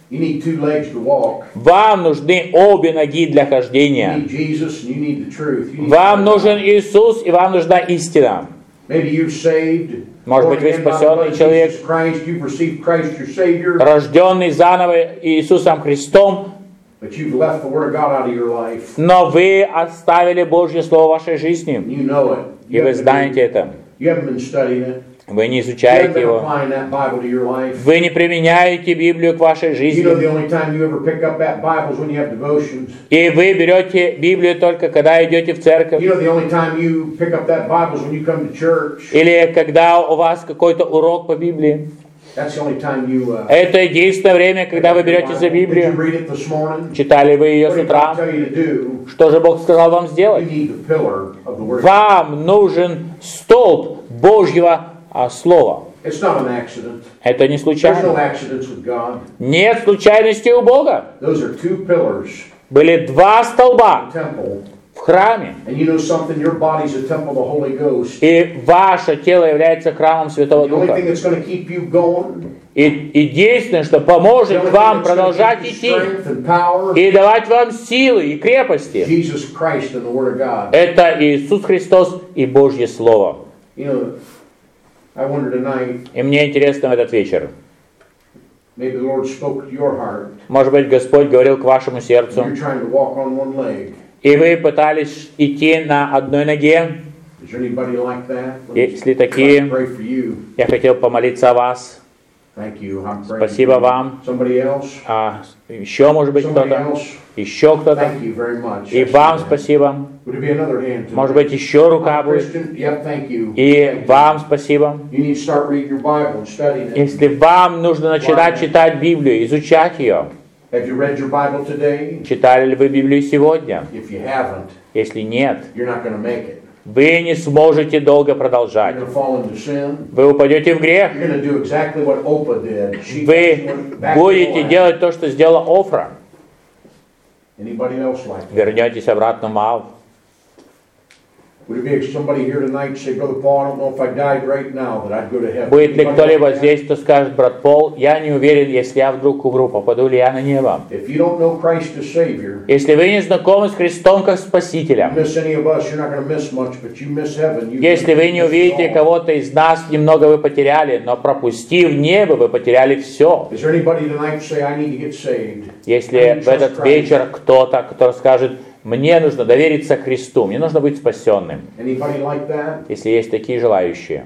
You need two legs to walk.
Вам нужны обе ноги для
You
хождения.
need Jesus and you need the truth. You need
Вам нужен Иисус, и вам нужна истина.
Maybe you're saved.
Может быть, вы спасенный человек,
Christ, you've received Christ your Savior,
рожденный заново Иисусом Христом,
but you've left the Word of God out of your life.
но вы оставили Божье Слово в вашей жизни.
You know it.
И вы знаете это.
You haven't been studying it.
Вы не
You haven't
изучаете
been
его.
applying that Bible to your life.
Вы не применяете Библию к вашей
You know
жизни.
the only time you ever pick up that Bible is when you have devotions.
И вы берете Библию только когда идете в церковь.
You know the only time you pick up that Bible is when you come to church.
Или когда у вас какой-то урок по Библии.
That's the only time you.
Это единственное время, когда вы берете за
Did you
Библию.
read it this morning?
Читали вы ее
What
с
did God
утра.
tell you to do?
Что же Бог сказал вам
You
сделать?
need the pillar of the Word.
Вам нужен столб Божьего Слова.
It's not an accident.
Это не
There's no
случайно.
accidents with God.
Нет случайности у Бога.
Those are two pillars
Были два столба
in the temple.
в храме.
And you know something? Your body's a temple of the Holy Ghost.
И ваше тело является храмом Святого
The only
Духа.
thing that's going to keep you going,
И единственное, что поможет
the only
вам
thing that's going to
продолжать
give you
идти
strength and power,
и давать вам силы и крепости,
Jesus Christ and the Word of God.
это Иисус Христос и Божье Слово.
You know, I wonder tonight,
И мне интересно в этот вечер.
maybe the Lord spoke to your heart.
Может быть, Господь говорил к вашему сердцу,
You're trying to walk on one leg.
и вы пытались идти на одной ноге.
Is there anybody like that?
Если
I'd like
такие,
to pray for you.
я хотел помолиться о вас.
Thank you. I'm praying.
Спасибо
for you.
вам.
Somebody else?
Еще, может быть,
Somebody
кто-то.
else?
Еще кто-то.
Thank you very much.
И вам спасибо.
Would it be another hand?
Может быть, еще рука будет.
Christian? Yep, thank you.
И вам спасибо.
You need to start reading your Bible and studying it.
Если вам нужно начинать читать Библию, изучать ее,
Have you read your Bible today?
читали ли вы Библию сегодня?
If you haven't,
Если нет,
you're not going to make it.
вы не сможете долго продолжать.
You're going to fall into sin.
Вы упадете в грех.
You're going to do exactly what Oprah did. She
Вы
went back to
будете
Moab.
делать то, что сделала Офра.
Anybody else like that?
Вернетесь обратно в Моав.
Would it be somebody here tonight say, Brother Paul, I don't know if I died right now that I'd go to heaven?
Будет ли
Anybody
кто-либо
like that?
здесь, кто скажет: брат Пол, я не уверен, если я вдруг умру, попаду ли я на небо?
If you don't know Christ as Savior,
Если вы не знакомы с Христом как Спасителем,
miss any of us, you're not going to miss much, but you miss heaven. You
если вы не
miss it
увидите
all.
кого-то из нас, немного вы потеряли, но пропустив небо, вы потеряли все.
Is there anybody tonight say, I need to get saved?
Если в этот вечер кто-то, кто скажет: мне нужно довериться Христу, мне нужно быть спасенным.
Anybody like that?
Если есть такие желающие.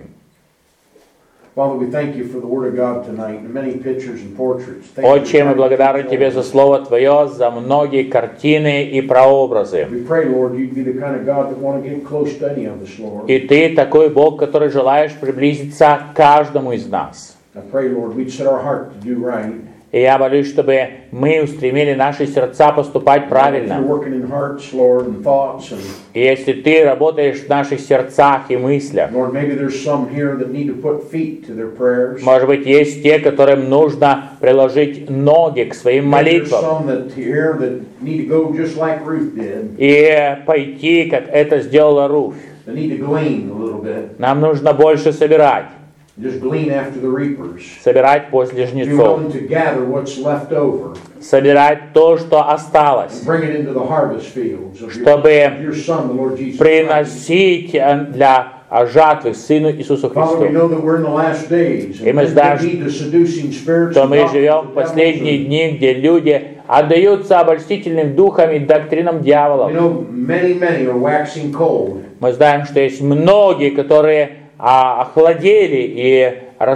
Father, we thank you for the Word of God tonight and many pictures and portraits. Thank you
Отче, мы
for
благодарны Тебе за Слово Твое, за многие картины и прообразы.
We pray, Lord, you'd be the kind of God that want to get close to any of us, Lord.
И Ты такой Бог, который желаешь приблизиться к каждому из нас.
I pray, Lord, we'd set our heart to do right.
И я молюсь, чтобы мы устремили наши сердца поступать
If you're
правильно.
working in hearts, Lord, and thoughts, and
И если Ты работаешь в наших сердцах и мыслях,
Lord, maybe there's some here that need to put feet to their prayers.
может быть, есть те, которым нужно приложить ноги к своим
Maybe there's
молитвам
some that here that need to go just like Ruth did.
и пойти, как это сделала Руфь.
They need to glean a little bit.
Нам нужно больше собирать.
Just glean after the reapers.
Собирать после
Be
жнецов.
willing to gather what's left over
Собирать то, что осталось.
and bring it into the harvest fields of
Чтобы
your Son, the Lord Jesus Christ.
приносить для жатвы Сыну Иисусу
Father, we
Христу.
know that we're in the last days,
И
and
мы знаем,
we need the seducing spirits
Что
and
мы
doctrines
живем
of
в
the
последние
devils.
дни, где люди отдаются обольстительным духам и доктринам
We
дьявола.
know many are waxing cold.
Мы знаем, что есть многие, которые охладели и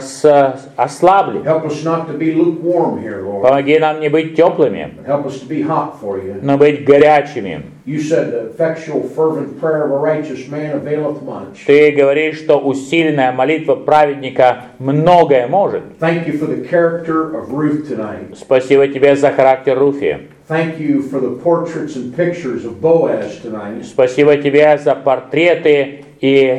ослабли.
Help us not to be lukewarm here, Lord.
Помоги нам не быть теплыми,
Help us to be hot for you.
но быть горячими.
You said the effectual fervent prayer of a righteous man availeth much.
Ты говоришь, что усиленная молитва праведника многое может.
Thank you for the character of Ruth tonight.
Спасибо тебе за характер Руфи.
Thank you for the portraits and pictures of Boaz tonight.
Спасибо тебе за портреты и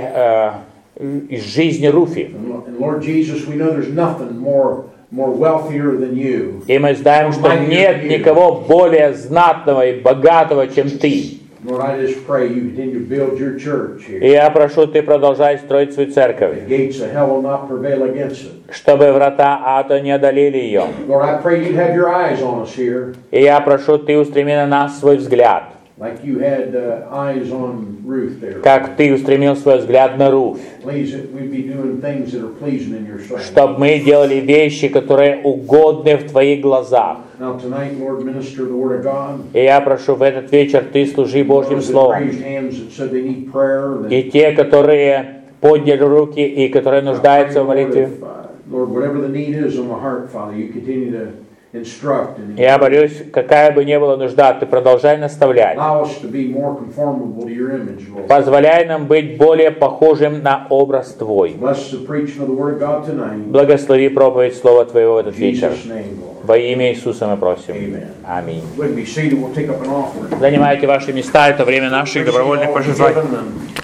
из жизни Руфи.
And Lord Jesus, we know there's nothing more wealthier than you.
И мы знаем, что нет никого более знатного и богатого, чем ты.
Lord, I just pray you continue to build your church here.
И я прошу, ты продолжай строить свою церковь,
The gates of hell will not prevail against it.
чтобы врата ада не одолели ее.
Lord, I pray you'd have your eyes on us here,
И я прошу, ты устреми на нас свой взгляд,
like you had eyes on Ruth there.
как ты устремил свой взгляд на Руфь,
Please, that we'd be doing things that are pleasing in your sight.
чтобы мы делали вещи, которые угодны в твоих глазах.
Now tonight, Lord, minister the word of God.
И я прошу, в этот вечер ты служи Божьим
Those that
Словом.
raised hands that said they need prayer, that
И те, которые подняли руки и которые нуждаются в молитве.
Lord, whatever the need is in the heart, Father, you continue to instruct and
Я молюсь, какая бы ни была нужда, ты продолжай наставлять.
allow us to be more conformable to your image, Lord.
Позволяй нам быть более похожим на образ Твой.
Bless the preaching of the word of God tonight.
Благослови проповедь Слова Твоего в
In
этот вечер.
Jesus' name, Lord.
Во имя Иисуса мы просим.
Amen.
Аминь.
We'll be seated. We'll take up an offering.
Занимайте ваши места, это время наших добровольных пожертвований.